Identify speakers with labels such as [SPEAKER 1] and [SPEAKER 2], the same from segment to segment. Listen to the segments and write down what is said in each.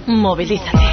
[SPEAKER 1] Movilízate.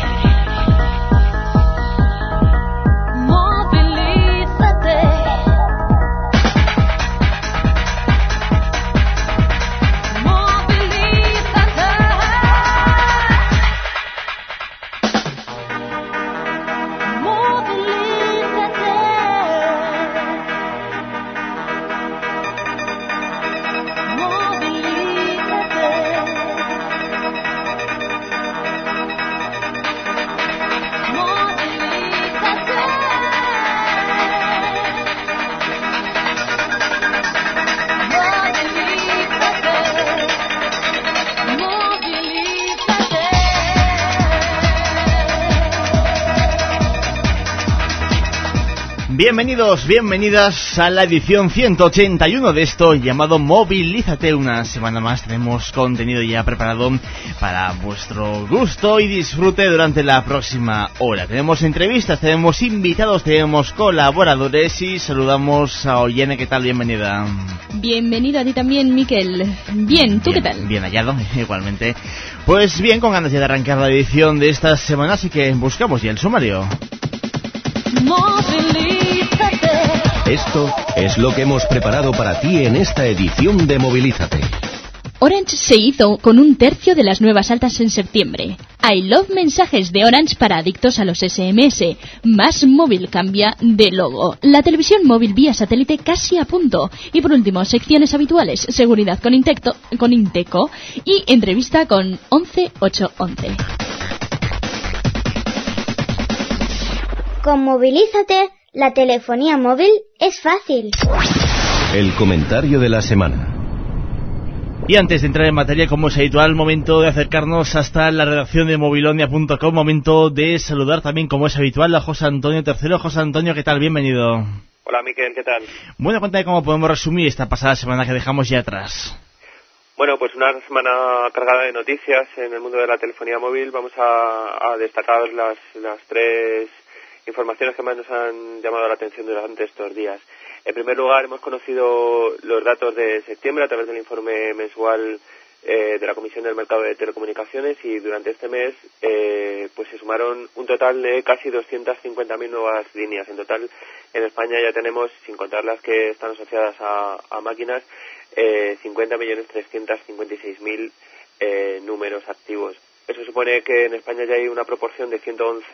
[SPEAKER 2] Bienvenidos, bienvenidas a la edición 181 de esto llamado Movilízate. Una semana más tenemos contenido ya preparado para vuestro gusto y disfrute durante la próxima hora. Tenemos entrevistas, tenemos invitados, tenemos colaboradores y saludamos a Ollene. ¿Qué tal? Bienvenida.
[SPEAKER 3] Bienvenido a ti también, Miquel. Bien, ¿tú
[SPEAKER 2] bien,
[SPEAKER 3] qué tal?
[SPEAKER 2] Bien hallado, igualmente. Pues bien, con ganas ya de arrancar la edición de esta semana, así que buscamos ya el sumario.
[SPEAKER 4] Esto es lo que hemos preparado para ti en esta edición de Movilízate.
[SPEAKER 3] Orange se hizo con 1/3 de las nuevas altas en septiembre. I love mensajes de Orange para adictos a los SMS. Más Móvil cambia de logo. La televisión móvil vía satélite casi a punto. Y por último, secciones habituales, seguridad con Inteco y entrevista con 11811.
[SPEAKER 5] Con Movilízate, la telefonía móvil es fácil.
[SPEAKER 4] El comentario de la semana.
[SPEAKER 2] Y antes de entrar en materia, como es habitual, momento de acercarnos hasta la redacción de movilonia.com, momento de saludar también, como es habitual, a José Antonio III. José Antonio, ¿qué tal? Bienvenido.
[SPEAKER 6] Hola, Miquel, ¿qué tal?
[SPEAKER 2] Bueno, cuéntame cómo podemos resumir esta pasada semana que dejamos ya atrás.
[SPEAKER 6] Bueno, pues una semana cargada de noticias en el mundo de la telefonía móvil. Vamos a destacar las tres informaciones que más nos han llamado la atención durante estos días. En primer lugar, hemos conocido los datos de septiembre a través del informe mensual de la Comisión del Mercado de Telecomunicaciones, y durante este mes pues se sumaron un total de casi 250.000 nuevas líneas. En total, en España ya tenemos, sin contar las que están asociadas a máquinas, 50.356.000 números activos. Eso supone que en España ya hay una proporción de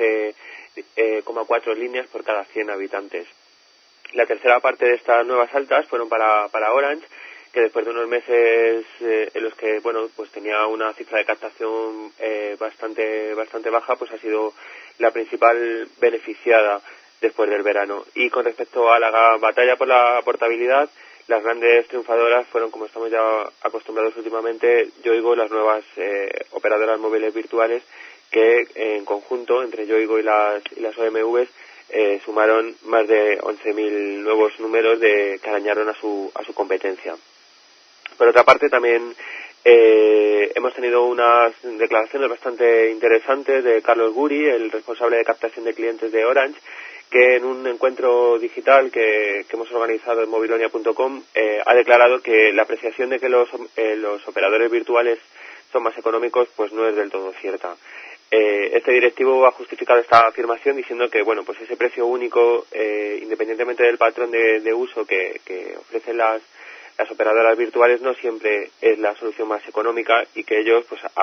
[SPEAKER 6] 111,4 líneas por cada 100 habitantes. La tercera parte de estas nuevas altas fueron para Orange, que después de unos meses en los que pues tenía una cifra de captación bastante baja, pues ha sido la principal beneficiada después del verano. Y con respecto a la batalla por la portabilidad, las grandes triunfadoras fueron, como estamos ya acostumbrados últimamente, Yoigo, las nuevas operadoras móviles virtuales, que en conjunto, entre Yoigo y las OMVs, sumaron más de 11.000 nuevos números que arañaron a su competencia. Por otra parte, también hemos tenido unas declaraciones bastante interesantes de Carlos Guri, el responsable de captación de clientes de Orange, que en un encuentro digital que hemos organizado en movilonia.com ha declarado que la apreciación de que los operadores virtuales son más económicos pues no es del todo cierta. Este directivo ha justificado esta afirmación diciendo que pues ese precio único, independientemente del patrón de uso que ofrecen las operadoras virtuales, no siempre es la solución más económica, y que ellos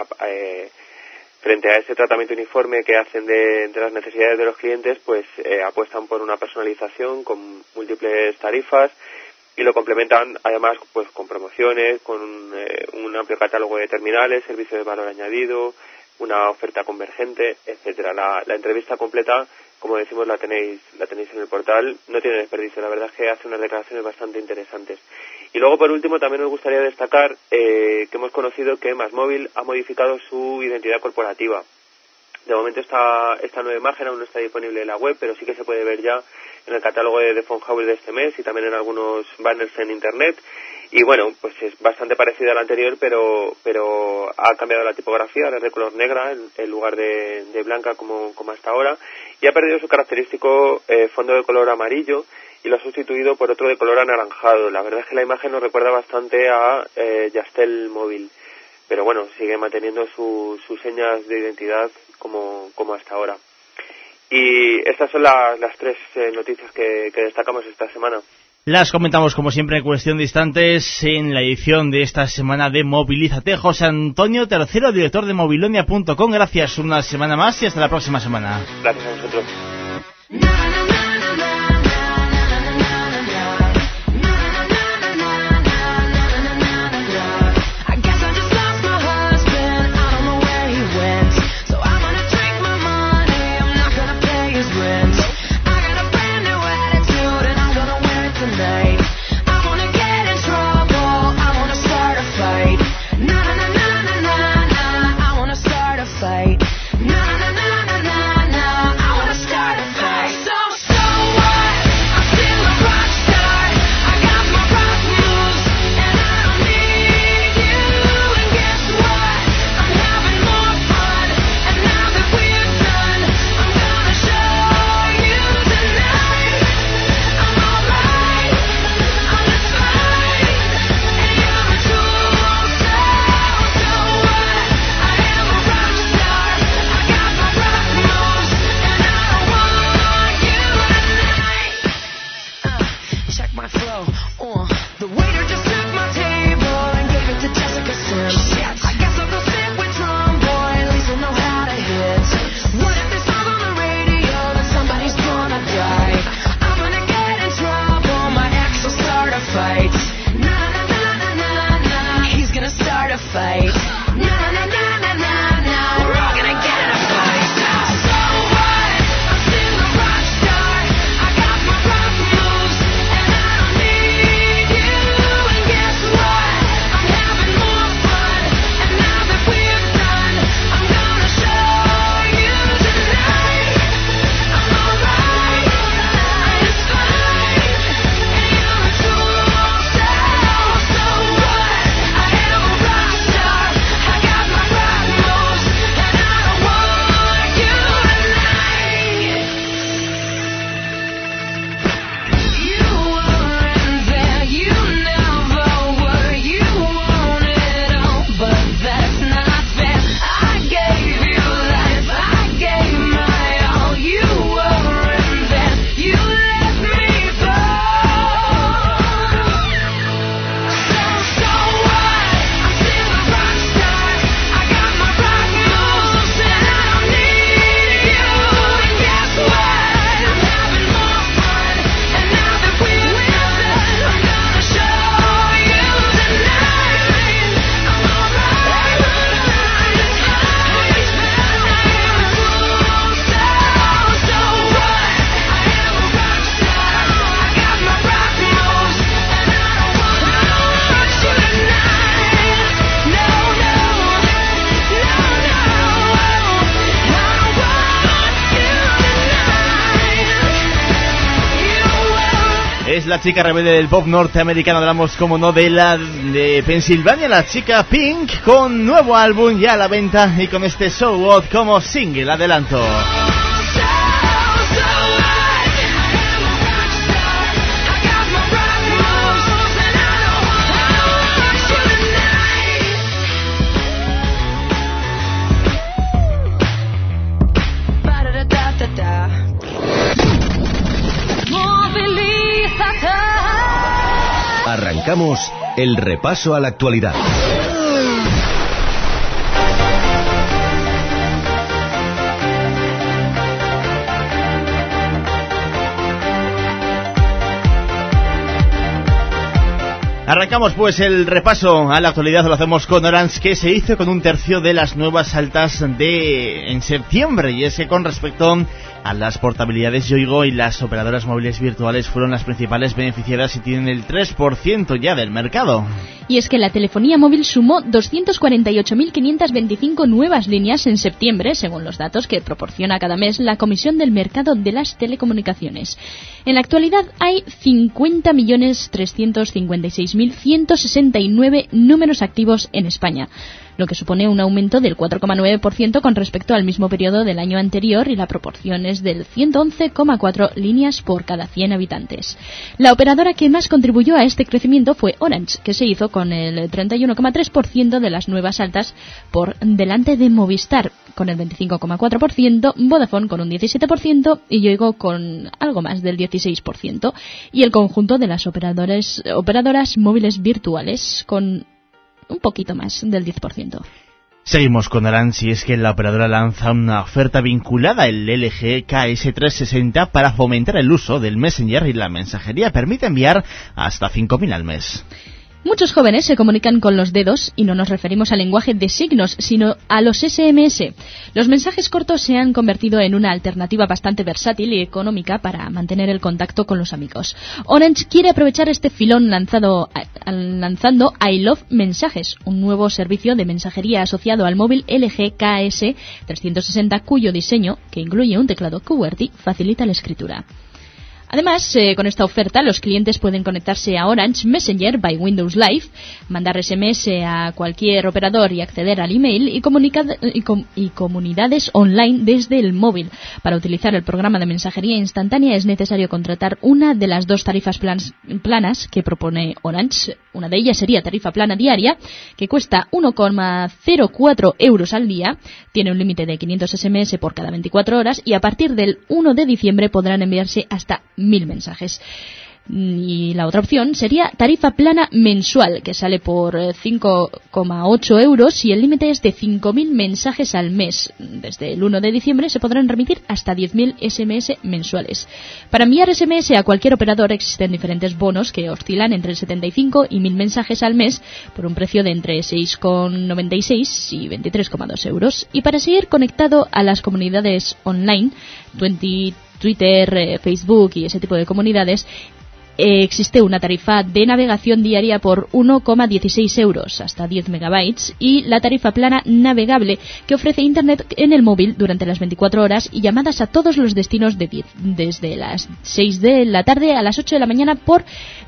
[SPEAKER 6] frente a ese tratamiento uniforme que hacen de las necesidades de los clientes, apuestan por una personalización con múltiples tarifas, y lo complementan además pues con promociones, con un amplio catálogo de terminales, servicios de valor añadido, una oferta convergente, etcétera. La entrevista completa, como decimos, la tenéis en el portal. No tiene desperdicio, la verdad es que hace unas declaraciones bastante interesantes. Y luego, por último, también nos gustaría destacar que hemos conocido que MásMóvil ha modificado su identidad corporativa. De momento esta nueva imagen aún no está disponible en la web, pero sí que se puede ver ya en el catálogo de Phone House de este mes y también en algunos banners en internet. Y pues es bastante parecida a la anterior, pero ha cambiado la tipografía, ahora es de color negra en lugar de blanca como hasta ahora, y ha perdido su característico fondo de color amarillo y lo ha sustituido por otro de color anaranjado. La verdad es que la imagen nos recuerda bastante a Yastel Móvil. pero bueno, sigue manteniendo sus señas de identidad como hasta ahora. Y estas son las tres noticias que destacamos esta semana.
[SPEAKER 2] Las comentamos como siempre en cuestión de instantes en la edición de esta semana de Movilízate. José Antonio Tercero, director de mobilonia.com. Gracias una semana más y hasta la próxima semana.
[SPEAKER 6] Gracias a vosotros.
[SPEAKER 2] Es la chica rebelde del pop norteamericano. Hablamos, como no, de Pensilvania, la chica Pink, con nuevo álbum ya a la venta y con este So What como single adelanto.
[SPEAKER 4] Arrancamos el repaso a la actualidad.
[SPEAKER 2] Arrancamos pues el repaso a la actualidad, lo hacemos con Orange, que se hizo con un tercio de las nuevas altas en septiembre, y es que con respecto a las portabilidades Yoigo y las operadoras móviles virtuales fueron las principales beneficiadas y tienen el 3% ya del mercado.
[SPEAKER 3] Y es que la telefonía móvil sumó 248.525 nuevas líneas en septiembre, según los datos que proporciona cada mes la Comisión del Mercado de las Telecomunicaciones. En la actualidad hay 50.356.000 3.169 números activos en España, lo que supone un aumento del 4,9% con respecto al mismo periodo del año anterior, y la proporción es del 111,4 líneas por cada 100 habitantes. La operadora que más contribuyó a este crecimiento fue Orange, que se hizo con el 31,3% de las nuevas altas por delante de Movistar, con el 25,4%, Vodafone con un 17% y Yoigo con algo más del 16%, y el conjunto de las operadoras móviles virtuales con un poquito más del 10%.
[SPEAKER 2] Seguimos con Orange, y es que la operadora lanza una oferta vinculada al LG KS360 para fomentar el uso del Messenger, y la mensajería permite enviar hasta 5.000 al mes.
[SPEAKER 3] Muchos jóvenes se comunican con los dedos, y no nos referimos al lenguaje de signos, sino a los SMS. Los mensajes cortos se han convertido en una alternativa bastante versátil y económica para mantener el contacto con los amigos. Orange quiere aprovechar este filón lanzando I Love Mensajes, un nuevo servicio de mensajería asociado al móvil LG KS360, cuyo diseño, que incluye un teclado QWERTY, facilita la escritura. Además, con esta oferta, los clientes pueden conectarse a Orange Messenger by Windows Live, mandar SMS a cualquier operador y acceder al email y comunidades online desde el móvil. Para utilizar el programa de mensajería instantánea es necesario contratar una de las dos tarifas planas que propone Orange. Una de ellas sería tarifa plana diaria, que cuesta 1,04 euros al día, tiene un límite de 500 SMS por cada 24 horas y a partir del 1 de diciembre podrán enviarse hasta 1.000 mensajes. Y la otra opción sería tarifa plana mensual, que sale por 5,8 euros y el límite es de 5.000 mensajes al mes. Desde el 1 de diciembre se podrán remitir hasta 10.000 SMS mensuales. Para enviar SMS a cualquier operador existen diferentes bonos que oscilan entre 75 y 1.000 mensajes al mes por un precio de entre 6,96 y 23,2 euros. Y para seguir conectado a las comunidades online, Twitter, Facebook y ese tipo de comunidades, existe una tarifa de navegación diaria por 1,16 euros hasta 10 megabytes y la tarifa plana navegable, que ofrece internet en el móvil durante las 24 horas y llamadas a todos los destinos desde las 6 de la tarde a las 8 de la mañana por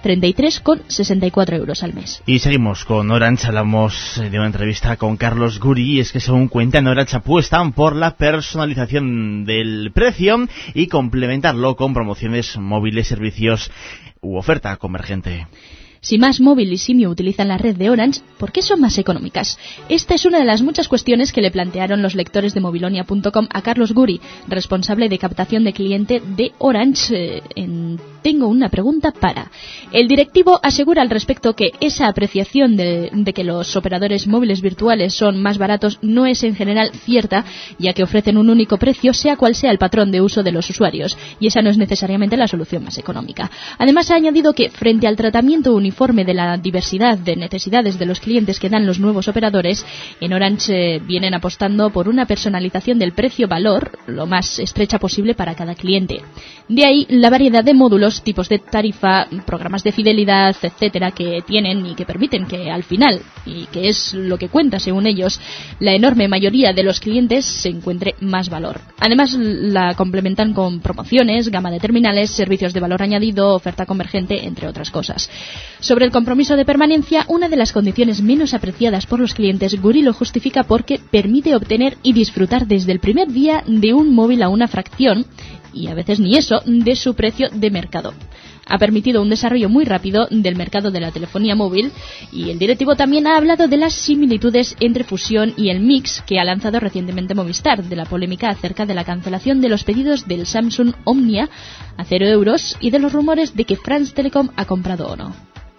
[SPEAKER 3] 33,64 euros al mes.
[SPEAKER 2] Y seguimos con Orange. Hablamos de una entrevista con Carlos Guri, y es que según cuentan, Orange apuestan por la personalización del precio y complementarlo con promociones móviles, servicios u oferta convergente.
[SPEAKER 3] Si Más Móvil y Simio utilizan la red de Orange, ¿por qué son más económicas? Esta es una de las muchas cuestiones que le plantearon los lectores de mobilonia.com a Carlos Guri, responsable de captación de cliente de Orange, Tengo una pregunta para. El directivo asegura al respecto que esa apreciación de que los operadores móviles virtuales son más baratos no es en general cierta, ya que ofrecen un único precio sea cual sea el patrón de uso de los usuarios, y esa no es necesariamente la solución más económica. Además, ha añadido que frente al tratamiento uniforme de la diversidad de necesidades de los clientes que dan los nuevos operadores, en Orange vienen apostando por una personalización del precio-valor lo más estrecha posible para cada cliente. De ahí la variedad de módulos, tipos de tarifa, programas de fidelidad, etcétera, que tienen y que permiten que al final, y que es lo que cuenta según ellos, la enorme mayoría de los clientes se encuentre más valor. Además, la complementan con promociones, gama de terminales, servicios de valor añadido, oferta convergente, entre otras cosas. Sobre el compromiso de permanencia, una de las condiciones menos apreciadas por los clientes, Guri lo justifica porque permite obtener y disfrutar desde el primer día de un móvil a una fracción, y a veces ni eso, de su precio de mercado. Ha permitido un desarrollo muy rápido del mercado de la telefonía móvil, y el directivo también ha hablado de las similitudes entre Fusión y el Mix que ha lanzado recientemente Movistar, de la polémica acerca de la cancelación de los pedidos del Samsung Omnia a 0 euros y de los rumores de que France Telecom ha comprado Ono.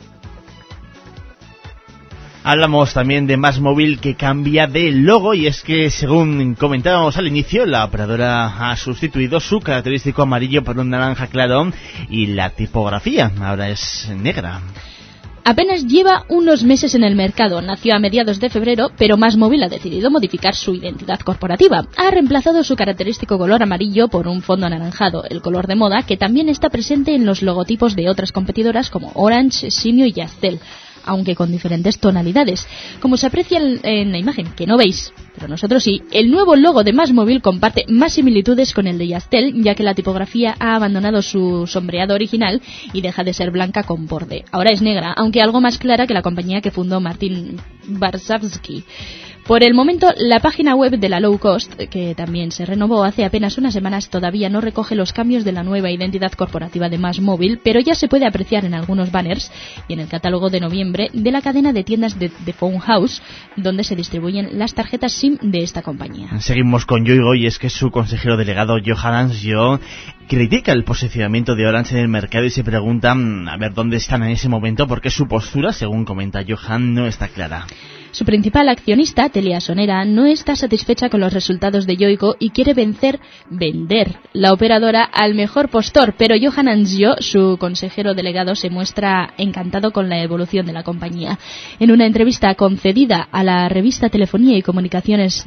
[SPEAKER 2] Hablamos también de Más Móvil, que cambia de logo, y es que, según comentábamos al inicio, la operadora ha sustituido su característico amarillo por un naranja claro y la tipografía ahora es negra.
[SPEAKER 3] Apenas lleva unos meses en el mercado, nació a mediados de febrero, pero Más Móvil ha decidido modificar su identidad corporativa. Ha reemplazado su característico color amarillo por un fondo anaranjado, el color de moda que también está presente en los logotipos de otras competidoras como Orange, Simio y Yastel. aunque con diferentes tonalidades. Como se aprecia en la imagen, que no veis, pero nosotros sí, el nuevo logo de Más Móvil comparte más similitudes con el de Yastel, ya que la tipografía ha abandonado su sombreado original y deja de ser blanca con borde. Ahora es negra, aunque algo más clara que la compañía que fundó Martin Varsavsky. Por el momento, la página web de la Low Cost, que también se renovó hace apenas unas semanas, todavía no recoge los cambios de la nueva identidad corporativa de Más Móvil, pero ya se puede apreciar en algunos banners y en el catálogo de noviembre de la cadena de tiendas de The Phone House, donde se distribuyen las tarjetas SIM de esta compañía.
[SPEAKER 2] Seguimos con Yoigo, y es que su consejero delegado Johan Ansjo critica el posicionamiento de Orange en el mercado y se pregunta a ver dónde están en ese momento, porque su postura, según comenta Johan, no está clara.
[SPEAKER 3] Su principal accionista, Telia Sonera, no está satisfecha con los resultados de Yoigo y quiere vender la operadora al mejor postor, pero Johan Ansjo, su consejero delegado, se muestra encantado con la evolución de la compañía. En una entrevista concedida a la revista Telefonía y Comunicaciones,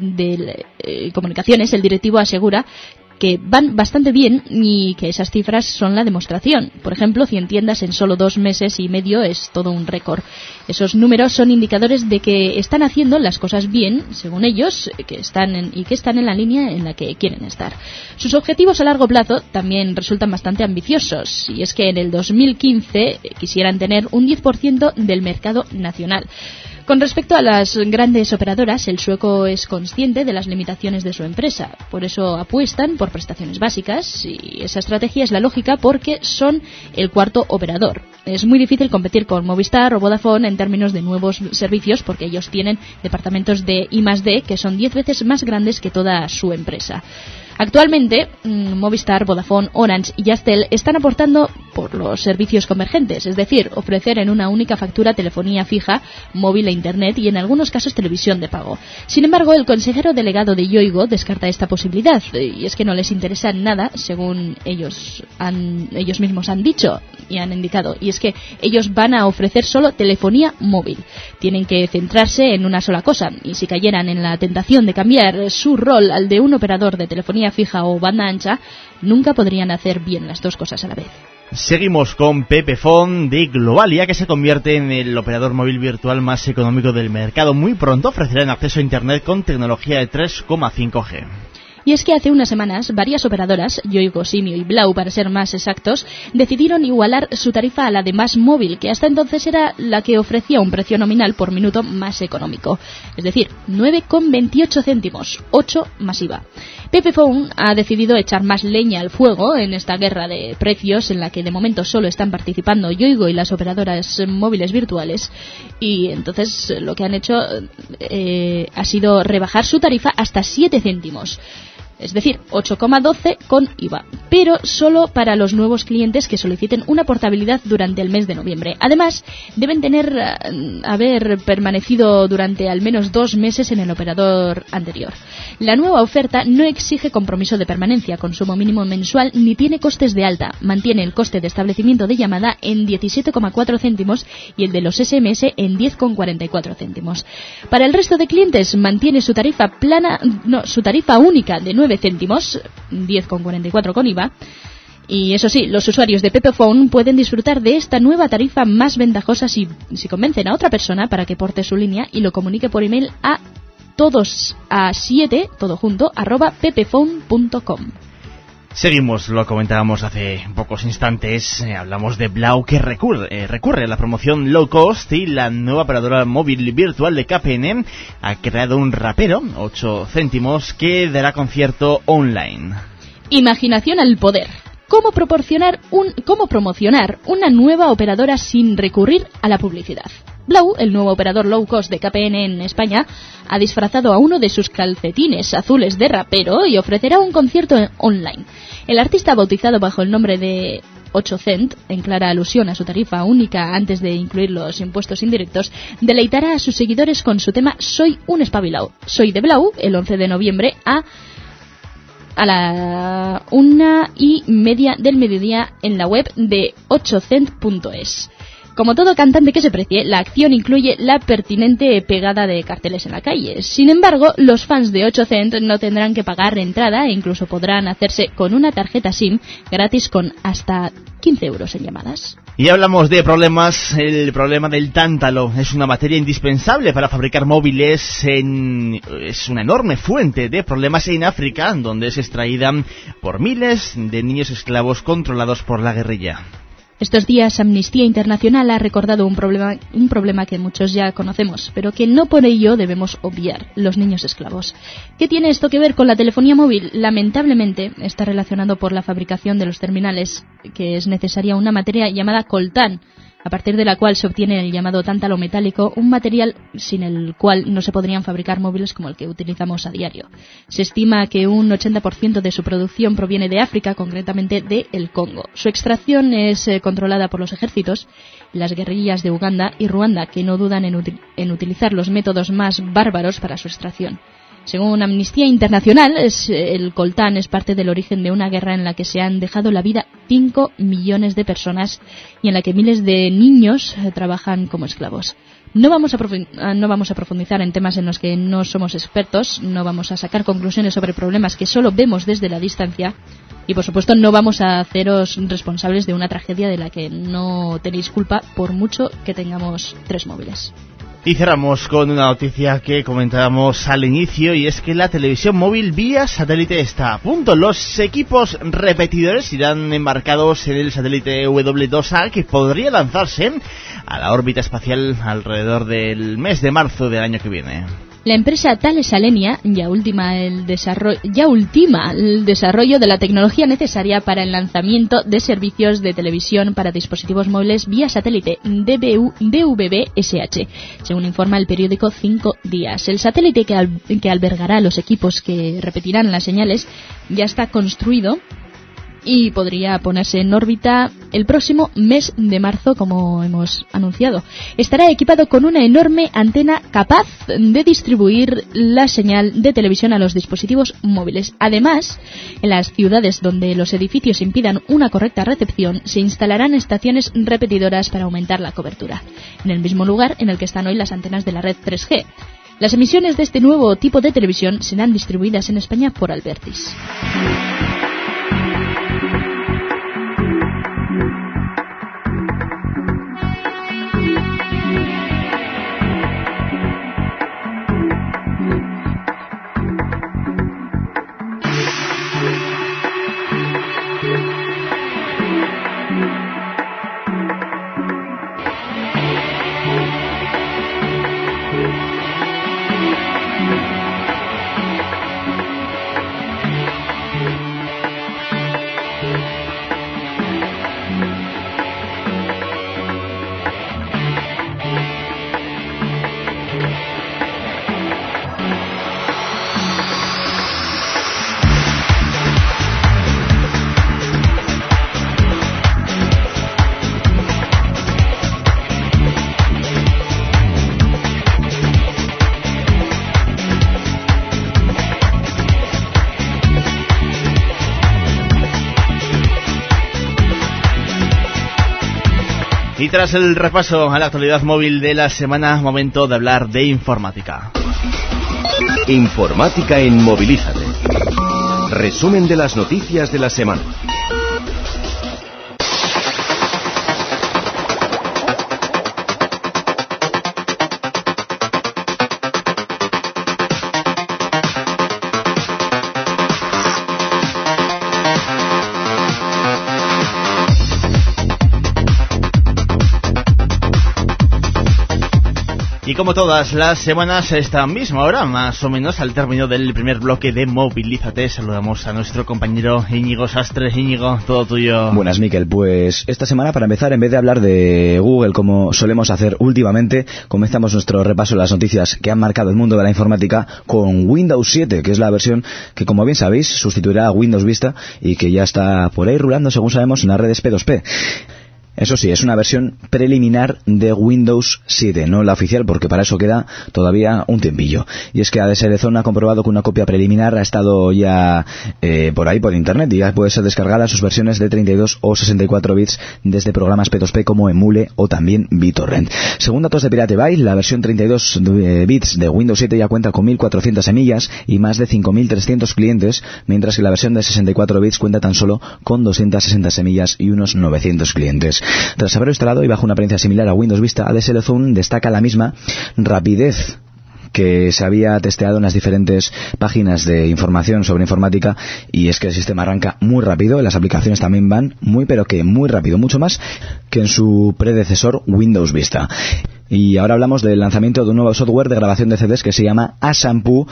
[SPEAKER 3] el directivo asegura que van bastante bien y que esas cifras son la demostración. Por ejemplo, 100 tiendas en solo 2 meses y medio es todo un récord. Esos números son indicadores de que están haciendo las cosas bien, según ellos, que están en la línea en la que quieren estar. Sus objetivos a largo plazo también resultan bastante ambiciosos, y es que en el 2015 quisieran tener un 10% del mercado nacional. Con respecto a las grandes operadoras, el sueco es consciente de las limitaciones de su empresa. Por eso apuestan por prestaciones básicas, y esa estrategia es la lógica porque son el cuarto operador. Es muy difícil competir con Movistar o Vodafone en términos de nuevos servicios porque ellos tienen departamentos de I+D que son 10 veces más grandes que toda su empresa. Actualmente, Movistar, Vodafone, Orange y Yastel están apostando por los servicios convergentes, es decir, ofrecer en una única factura telefonía fija, móvil e internet y en algunos casos televisión de pago. Sin embargo, el consejero delegado de Yoigo descarta esta posibilidad, y es que no les interesa nada, según ellos mismos han dicho y han indicado, y es que ellos van a ofrecer solo telefonía móvil. Tienen que centrarse en una sola cosa, y si cayeran en la tentación de cambiar su rol al de un operador de telefonía fija o banda ancha, nunca podrían hacer bien las dos cosas a la vez.
[SPEAKER 2] Seguimos con Pepefon de Globalia, que se convierte en el operador móvil virtual más económico del mercado. Muy pronto ofrecerán acceso a Internet con tecnología de 3,5G.
[SPEAKER 3] Y es que hace unas semanas varias operadoras, Yoigo, Simio y Blau para ser más exactos, decidieron igualar su tarifa a la de Más Móvil, que hasta entonces era la que ofrecía un precio nominal por minuto más económico, es decir, 9,28 céntimos, 8 más IVA. Pepefon ha decidido echar más leña al fuego en esta guerra de precios en la que de momento solo están participando Yoigo y las operadoras móviles virtuales, y entonces lo que han hecho ha sido rebajar su tarifa hasta 7 céntimos. Es decir, 8,12 con IVA, pero solo para los nuevos clientes que soliciten una portabilidad durante el mes de noviembre. Además, deben haber permanecido durante al menos 2 meses en el operador anterior. La nueva oferta no exige compromiso de permanencia, consumo mínimo mensual, ni tiene costes de alta. Mantiene el coste de establecimiento de llamada en 17,4 céntimos y el de los SMS en 10,44 céntimos. Para el resto de clientes mantiene su tarifa única de 9 céntimos, 10,44 con IVA. Y eso sí, los usuarios de Pepefon pueden disfrutar de esta nueva tarifa más ventajosa si convencen a otra persona para que porte su línea y lo comunique por email a todos7, todo junto, @pepefon.com.
[SPEAKER 2] Seguimos, lo comentábamos hace pocos instantes, hablamos de Blau, que recurre a la promoción low cost, y la nueva operadora móvil virtual de KPN ha creado un rapero, 8 céntimos, que dará concierto online.
[SPEAKER 3] Imaginación al poder. ¿Cómo promocionar una nueva operadora sin recurrir a la publicidad? Blau, el nuevo operador low cost de KPN en España, ha disfrazado a uno de sus calcetines azules de rapero y ofrecerá un concierto online. El artista, bautizado bajo el nombre de 8 cent, en clara alusión a su tarifa única antes de incluir los impuestos indirectos, deleitará a sus seguidores con su tema Soy un espabilao. Soy de Blau, el 11 de noviembre a la 1:30 del mediodía en la web de 8cent.es. Como todo cantante que se precie, la acción incluye la pertinente pegada de carteles en la calle. Sin embargo, los fans de 8 cent no tendrán que pagar entrada e incluso podrán hacerse con una tarjeta SIM gratis con hasta 15 euros en llamadas.
[SPEAKER 2] Y hablamos de problemas. El problema del tántalo es una materia indispensable para fabricar móviles. Es una enorme fuente de problemas en África, donde es extraída por miles de niños esclavos controlados por la guerrilla.
[SPEAKER 3] Estos días Amnistía Internacional ha recordado un problema que muchos ya conocemos, pero que no por ello debemos obviar: los niños esclavos. ¿Qué tiene esto que ver con la telefonía móvil? Lamentablemente está relacionado por la fabricación de los terminales, que es necesaria una materia llamada coltán, a partir de la cual se obtiene el llamado tántalo metálico, un material sin el cual no se podrían fabricar móviles como el que utilizamos a diario. Se estima que un 80% de su producción proviene de África, concretamente de el Congo. Su extracción es controlada por los ejércitos y las guerrillas de Uganda y Ruanda, que no dudan en utilizar los métodos más bárbaros para su extracción. Según Amnistía Internacional, el coltán es parte del origen de una guerra en la que se han dejado la vida 5 millones de personas y en la que miles de niños trabajan como esclavos. No vamos a profundizar en temas en los que no somos expertos, no vamos a sacar conclusiones sobre problemas que solo vemos desde la distancia y, por supuesto, no vamos a haceros responsables de una tragedia de la que no tenéis culpa por mucho que tengamos 3 móviles.
[SPEAKER 2] Y cerramos con una noticia que comentábamos al inicio, y es que la televisión móvil vía satélite está a punto. Los equipos repetidores irán embarcados en el satélite W2A, que podría lanzarse a la órbita espacial alrededor del mes de marzo del año que viene.
[SPEAKER 3] La empresa Thales Alenia ya ultima el desarrollo de la tecnología necesaria para el lanzamiento de servicios de televisión para dispositivos móviles vía satélite DVB-SH, según informa el periódico 5 Días. El satélite que albergará los equipos que repetirán las señales ya está construido y podría ponerse en órbita el próximo mes de marzo, como hemos anunciado. Estará equipado con una enorme antena capaz de distribuir la señal de televisión a los dispositivos móviles. Además, en las ciudades donde los edificios impidan una correcta recepción, se instalarán estaciones repetidoras para aumentar la cobertura, en el mismo lugar en el que están hoy las antenas de la red 3G. Las emisiones de este nuevo tipo de televisión serán distribuidas en España por Albertis.
[SPEAKER 2] Y tras el repaso a la actualidad móvil de la semana, momento de hablar de informática.
[SPEAKER 4] Informática en Movilízate. Resumen de las noticias de la semana.
[SPEAKER 2] Y como todas las semanas, esta misma hora, más o menos al término del primer bloque de Movilízate, saludamos a nuestro compañero Íñigo Sastre. Íñigo, todo tuyo.
[SPEAKER 1] Buenas, Miquel. Pues esta semana, para empezar, en vez de hablar de Google como solemos hacer últimamente, comenzamos nuestro repaso de las noticias que han marcado el mundo de la informática con Windows 7, que es la versión que, como bien sabéis, sustituirá a Windows Vista y que ya está por ahí rulando, según sabemos, en las redes P2P. Eso sí, es una versión preliminar de Windows 7, no la oficial, porque para eso queda todavía un tiempillo. Y es que ADSL Zone ha comprobado que una copia preliminar ha estado ya por ahí, por internet, y ya puede ser descargada sus versiones de 32 o 64 bits desde programas P2P como Emule o también BitTorrent. Según datos de Pirate Bay, la versión 32 bits de Windows 7 ya cuenta con 1.400 semillas y más de 5.300 clientes, mientras que la versión de 64 bits cuenta tan solo con 260 semillas y unos 900 clientes. Tras haberlo instalado y bajo una apariencia similar a Windows Vista, ADSL Zone destaca la misma rapidez que se había testeado en las diferentes páginas de información sobre informática, y es que el sistema arranca muy rápido, las aplicaciones también van muy rápido, mucho más que en su predecesor Windows Vista. Y ahora hablamos del lanzamiento de un nuevo software de grabación de CDs que se llama Asampu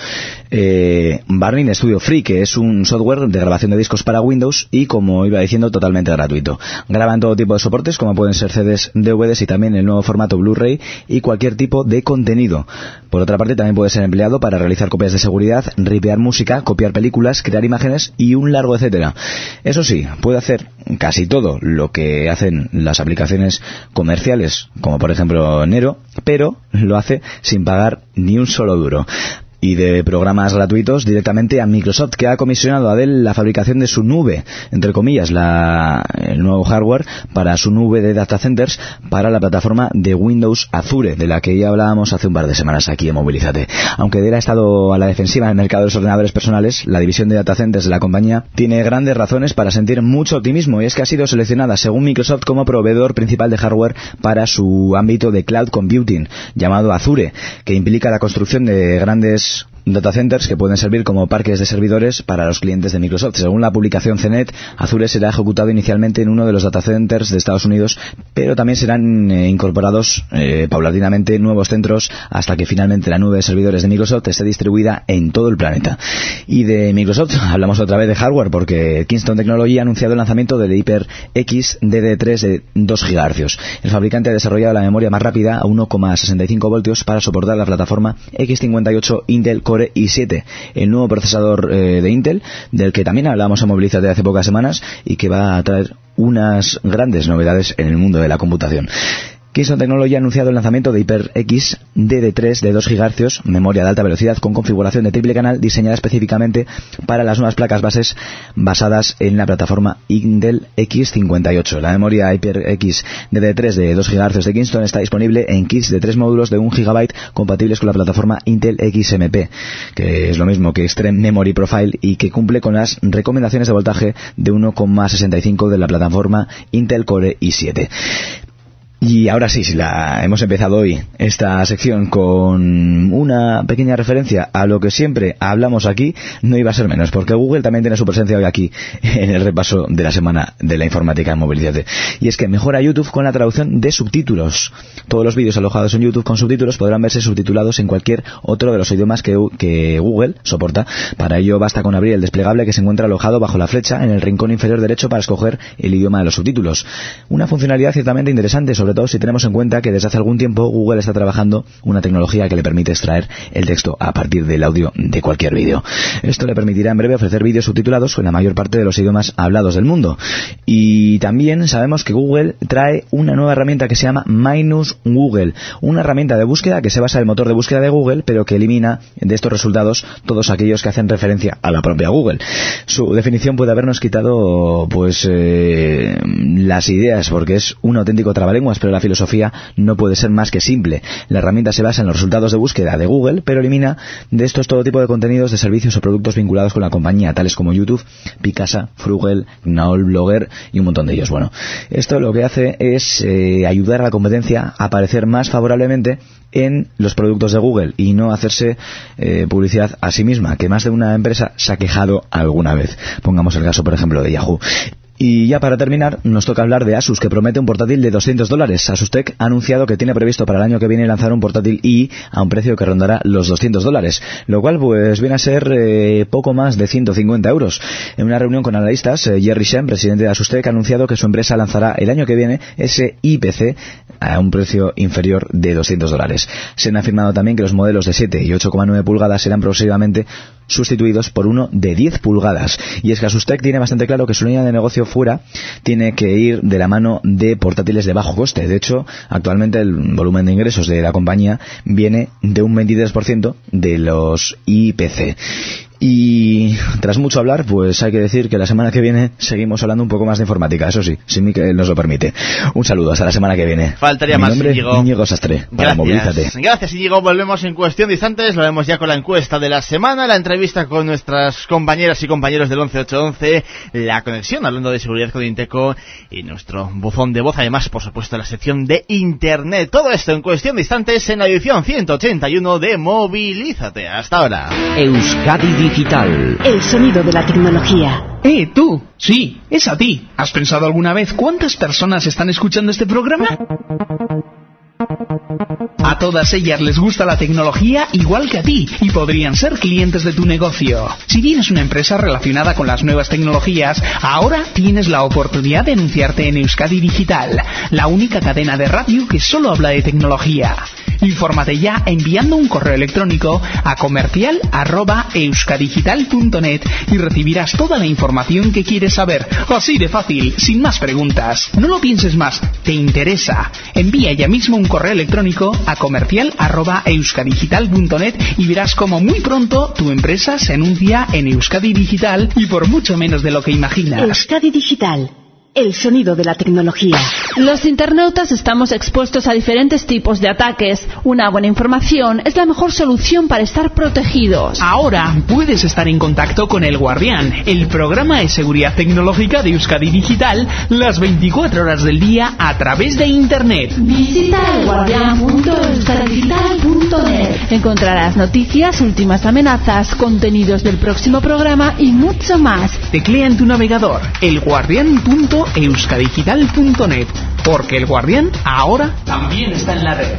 [SPEAKER 1] Burning Studio Free, que es un software de grabación de discos para Windows y, como iba diciendo, totalmente gratuito. Graban todo tipo de soportes, como pueden ser CDs, DVDs y también el nuevo formato Blu-ray y cualquier tipo de contenido. Por otra parte, también puede ser empleado para realizar copias de seguridad, ripear música, copiar películas, crear imágenes y un largo etcétera. Eso sí, puede hacer casi todo lo que hacen las aplicaciones comerciales, como por ejemplo Nero, pero lo hace sin pagar ni un solo duro. Y de programas gratuitos directamente a Microsoft, que ha comisionado a Dell la fabricación de su nube, entre comillas, el nuevo hardware para su nube de data centers para la plataforma de Windows Azure, de la que ya hablábamos hace un par de semanas aquí en Movilízate. Aunque Dell ha estado a la defensiva en el mercado de los ordenadores personales, la división de data centers de la compañía tiene grandes razones para sentir mucho optimismo, y es que ha sido seleccionada, según Microsoft, como proveedor principal de hardware para su ámbito de cloud computing, llamado Azure, que implica la construcción de grandes data centers que pueden servir como parques de servidores para los clientes de Microsoft. Según la publicación CNET, Azure será ejecutado inicialmente en uno de los data centers de Estados Unidos, pero también serán incorporados paulatinamente nuevos centros hasta que finalmente la nube de servidores de Microsoft esté distribuida en todo el planeta. Y de Microsoft hablamos otra vez de hardware, porque Kingston Technology ha anunciado el lanzamiento del HyperX DD3 de 2 GHz. El fabricante ha desarrollado la memoria más rápida a 1,65 voltios para soportar la plataforma X58 Intel Core i7, el nuevo procesador de Intel, del que también hablábamos en Movilízate hace pocas semanas y que va a traer unas grandes novedades en el mundo de la computación. Kingston Technology ha anunciado el lanzamiento de HyperX DD3 de 2 GHz, memoria de alta velocidad con configuración de triple canal diseñada específicamente para las nuevas placas bases basadas en la plataforma Intel X58. La memoria HyperX DD3 de 2 GHz de Kingston está disponible en kits de 3 módulos de 1 GB compatibles con la plataforma Intel XMP, que es lo mismo que Extreme Memory Profile y que cumple con las recomendaciones de voltaje de 1,65 de la plataforma Intel Core i7. Y ahora sí, hemos empezado hoy esta sección con una pequeña referencia a lo que siempre hablamos aquí, no iba a ser menos, porque Google también tiene su presencia hoy aquí en el repaso de la semana de la informática en Movilízate. Y es que mejora YouTube con la traducción de subtítulos. Todos los vídeos alojados en YouTube con subtítulos podrán verse subtitulados en cualquier otro de los idiomas que Google soporta. Para ello basta con abrir el desplegable que se encuentra alojado bajo la flecha en el rincón inferior derecho para escoger el idioma de los subtítulos. Una funcionalidad ciertamente interesante, sobre todo si tenemos en cuenta que desde hace algún tiempo Google está trabajando una tecnología que le permite extraer el texto a partir del audio de cualquier vídeo. Esto le permitirá en breve ofrecer vídeos subtitulados en la mayor parte de los idiomas hablados del mundo. Y también sabemos que Google trae una nueva herramienta que se llama -Google, una herramienta de búsqueda que se basa en el motor de búsqueda de Google, pero que elimina de estos resultados todos aquellos que hacen referencia a la propia Google. Su definición puede habernos quitado las ideas, porque es un auténtico trabalenguas, pero la filosofía no puede ser más que simple. La herramienta se basa en los resultados de búsqueda de Google, pero elimina de estos todo tipo de contenidos de servicios o productos vinculados con la compañía, tales como YouTube, Picasa, Frugal, Gnaol, Blogger y un montón de ellos. Bueno, esto lo que hace es ayudar a la competencia a aparecer más favorablemente en los productos de Google y no hacerse publicidad a sí misma, que más de una empresa se ha quejado alguna vez. Pongamos el caso, por ejemplo, de Yahoo. Y ya para terminar, nos toca hablar de Asus, que promete un portátil de $200. Asus Tech ha anunciado que tiene previsto para el año que viene lanzar un portátil II a un precio que rondará los $200, lo cual pues viene a ser poco más de 150 euros. En una reunión con analistas, Jerry Shen, presidente de Asus Tech, ha anunciado que su empresa lanzará el año que viene ese IPC a un precio inferior de $200. Shen ha afirmado también que los modelos de 7 y 8,9 pulgadas serán progresivamente sustituidos por uno de 10 pulgadas. Y es que Asus Tech tiene bastante claro que su línea de negocio fuera tiene que ir de la mano de portátiles de bajo coste. De hecho, actualmente el volumen de ingresos de la compañía viene de un 23% de los IPC. Y tras mucho hablar, pues hay que decir que la semana que viene seguimos hablando un poco más de informática, eso sí, si Miquel nos lo permite. Un saludo, hasta la semana que viene.
[SPEAKER 2] Faltaría
[SPEAKER 1] Mi
[SPEAKER 2] más,
[SPEAKER 1] nombre,
[SPEAKER 2] Íñigo
[SPEAKER 1] Sastre, para Movilízate.
[SPEAKER 2] Gracias, Íñigo. Volvemos en cuestión de instantes. Lo vemos ya con la encuesta de la semana, la entrevista con nuestras compañeras y compañeros del 11811, la conexión hablando de seguridad con Inteco y nuestro buzón de voz. Además, por supuesto, la sección de Internet. Todo esto en cuestión de instantes en la edición 181 de Movilízate. Hasta ahora.
[SPEAKER 4] Euskadi Digital.
[SPEAKER 7] El sonido de la tecnología.
[SPEAKER 8] Tú. Sí, es a ti. ¿Has pensado alguna vez cuántas personas están escuchando este programa? A todas ellas les gusta la tecnología igual que a ti y podrían ser clientes de tu negocio. Si tienes una empresa relacionada con las nuevas tecnologías, ahora tienes la oportunidad de anunciarte en Euskadi Digital, la única cadena de radio que solo habla de tecnología. Infórmate ya enviando un correo electrónico a comercial@euskadigital.net y recibirás toda la información que quieres saber. Así de fácil, sin más preguntas. No lo pienses más, ¿te interesa? Envía ya mismo un correo electrónico a comercial@euskadigital.net y verás como muy pronto tu empresa se anuncia en Euskadi Digital y por mucho menos de lo que imaginas.
[SPEAKER 7] Euskadi Digital. El sonido de la tecnología.
[SPEAKER 9] Los internautas estamos expuestos a diferentes tipos de ataques. Una buena información es la mejor solución para estar protegidos.
[SPEAKER 8] Ahora puedes estar en contacto con El Guardián, el programa de seguridad tecnológica de Euskadi Digital, las 24 horas del día a través de Internet.
[SPEAKER 9] Visita elguardian.euskadidigital.net. Encontrarás noticias, últimas amenazas, contenidos del próximo programa y mucho más.
[SPEAKER 8] Teclea en tu navegador elguardian.euskadidigital.net, porque El Guardián ahora también está en la red.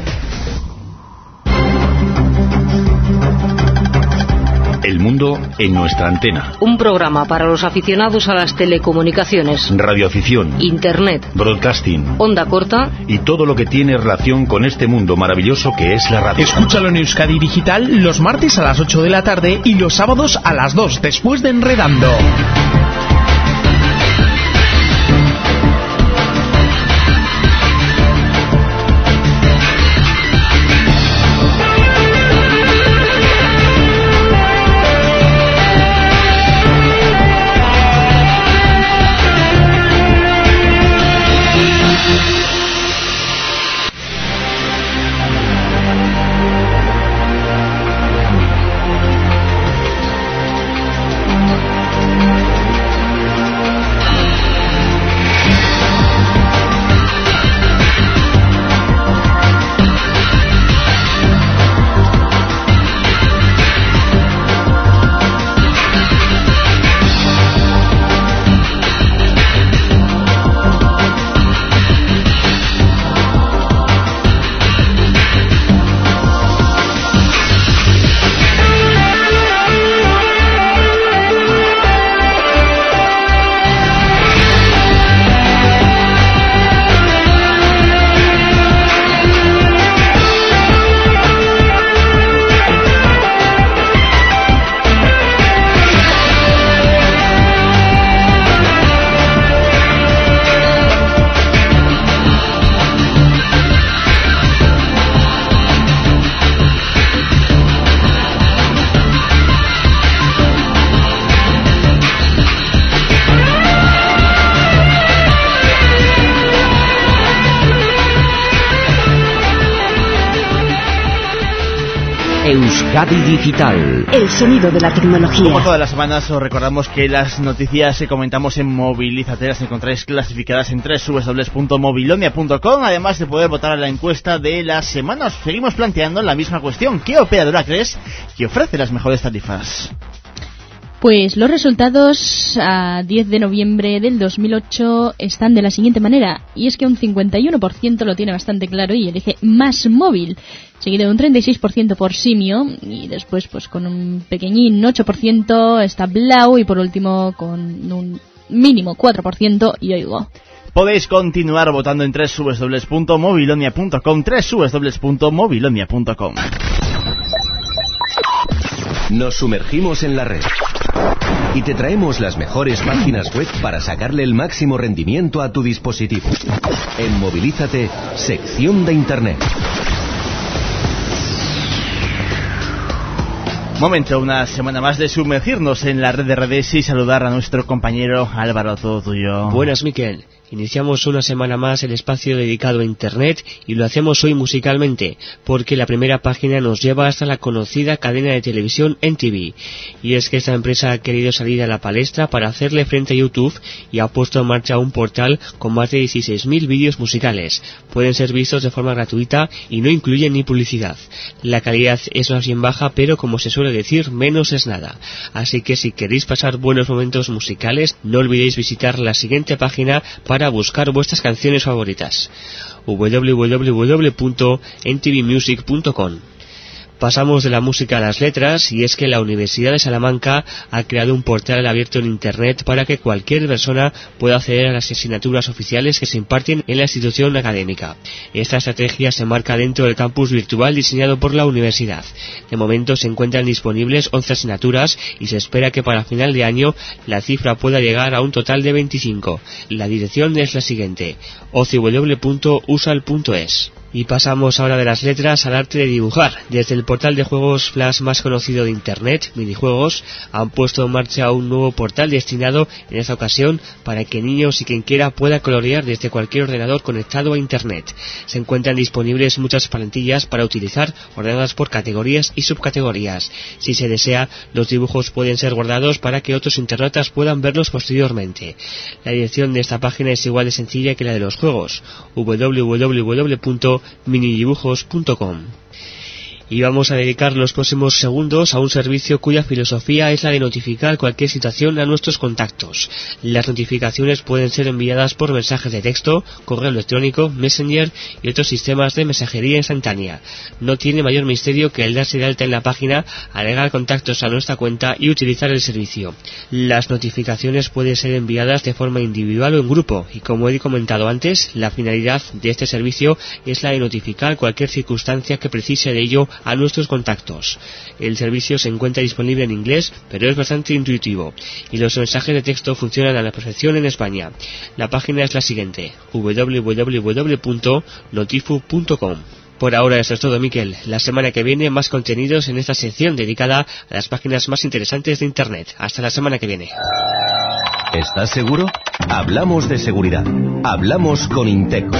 [SPEAKER 10] El mundo en nuestra antena.
[SPEAKER 11] Un programa para los aficionados a las telecomunicaciones,
[SPEAKER 10] radioafición,
[SPEAKER 11] internet,
[SPEAKER 10] broadcasting,
[SPEAKER 11] onda corta
[SPEAKER 10] y todo lo que tiene relación con este mundo maravilloso que es la radio.
[SPEAKER 8] Escúchalo en Euskadi Digital los martes a las 8 de la tarde y los sábados a las 2 después de Enredando.
[SPEAKER 4] Euskadi Digital.
[SPEAKER 7] El sonido de la tecnología.
[SPEAKER 2] Como todas las semanas os recordamos que las noticias que comentamos en Movilízate las encontráis clasificadas en www.movilonia.com, además de poder votar a la encuesta de la semana. Os seguimos planteando la misma cuestión. ¿Qué operadora crees que ofrece las mejores tarifas?
[SPEAKER 3] Pues los resultados a 10 de noviembre del 2008 están de la siguiente manera, y es que un 51% lo tiene bastante claro y elige Más Móvil, seguido de un 36% por Simio, y después pues con un pequeñín 8% está Blau, y por último con un mínimo 4% Yoigo.
[SPEAKER 2] Podéis continuar votando en www.movilonia.com, www.movilonia.com.
[SPEAKER 4] Nos sumergimos en la red y te traemos las mejores páginas web para sacarle el máximo rendimiento a tu dispositivo. En Movilízate, sección de Internet.
[SPEAKER 2] Momento, una semana más de sumergirnos en la red de redes y saludar a nuestro compañero Álvaro, todo tuyo.
[SPEAKER 12] Buenas, Miquel. Iniciamos una semana más el espacio dedicado a Internet y lo hacemos hoy musicalmente, porque la primera página nos lleva hasta la conocida cadena de televisión NTV. Y es que esta empresa ha querido salir a la palestra para hacerle frente a YouTube y ha puesto en marcha un portal con más de 16.000 vídeos musicales. Pueden ser vistos de forma gratuita y no incluyen ni publicidad. La calidad es más bien baja, pero como se suele decir, menos es nada. Así que si queréis pasar buenos momentos musicales, no olvidéis visitar la siguiente página para buscar vuestras canciones favoritas: www.ntvmusic.com. Pasamos de la música a las letras, y es que la Universidad de Salamanca ha creado un portal abierto en Internet para que cualquier persona pueda acceder a las asignaturas oficiales que se imparten en la institución académica. Esta estrategia se marca dentro del campus virtual diseñado por la universidad. De momento se encuentran disponibles 11 asignaturas y se espera que para final de año la cifra pueda llegar a un total de 25. La dirección es la siguiente: ocw.usal.es. Y pasamos ahora de las letras al arte de dibujar. Desde el portal de juegos Flash más conocido de Internet, Minijuegos, han puesto en marcha un nuevo portal destinado en esta ocasión para que niños y quien quiera pueda colorear desde cualquier ordenador conectado a Internet. Se encuentran disponibles muchas plantillas para utilizar, ordenadas por categorías y subcategorías. Si se desea, los dibujos pueden ser guardados para que otros internautas puedan verlos posteriormente. La dirección de esta página es igual de sencilla que la de los juegos: www.minidibujos.com. Y vamos a dedicar los próximos segundos a un servicio cuya filosofía es la de notificar cualquier situación a nuestros contactos. Las notificaciones pueden ser enviadas por mensajes de texto, correo electrónico, Messenger y otros sistemas de mensajería instantánea. No tiene mayor misterio que el darse de alta en la página, agregar contactos a nuestra cuenta y utilizar el servicio. Las notificaciones pueden ser enviadas de forma individual o en grupo, y como he comentado antes, la finalidad de este servicio es la de notificar cualquier circunstancia que precise de ello a nuestros contactos. El servicio se encuentra disponible en inglés, pero es bastante intuitivo, y los mensajes de texto funcionan a la perfección en España. La página es la siguiente: www.notifu.com. Por ahora eso es todo, Miquel. La semana que viene más contenidos en esta sección dedicada a las páginas más interesantes de Internet. Hasta la semana que viene.
[SPEAKER 4] ¿Estás seguro? Hablamos de seguridad. Hablamos con Inteco.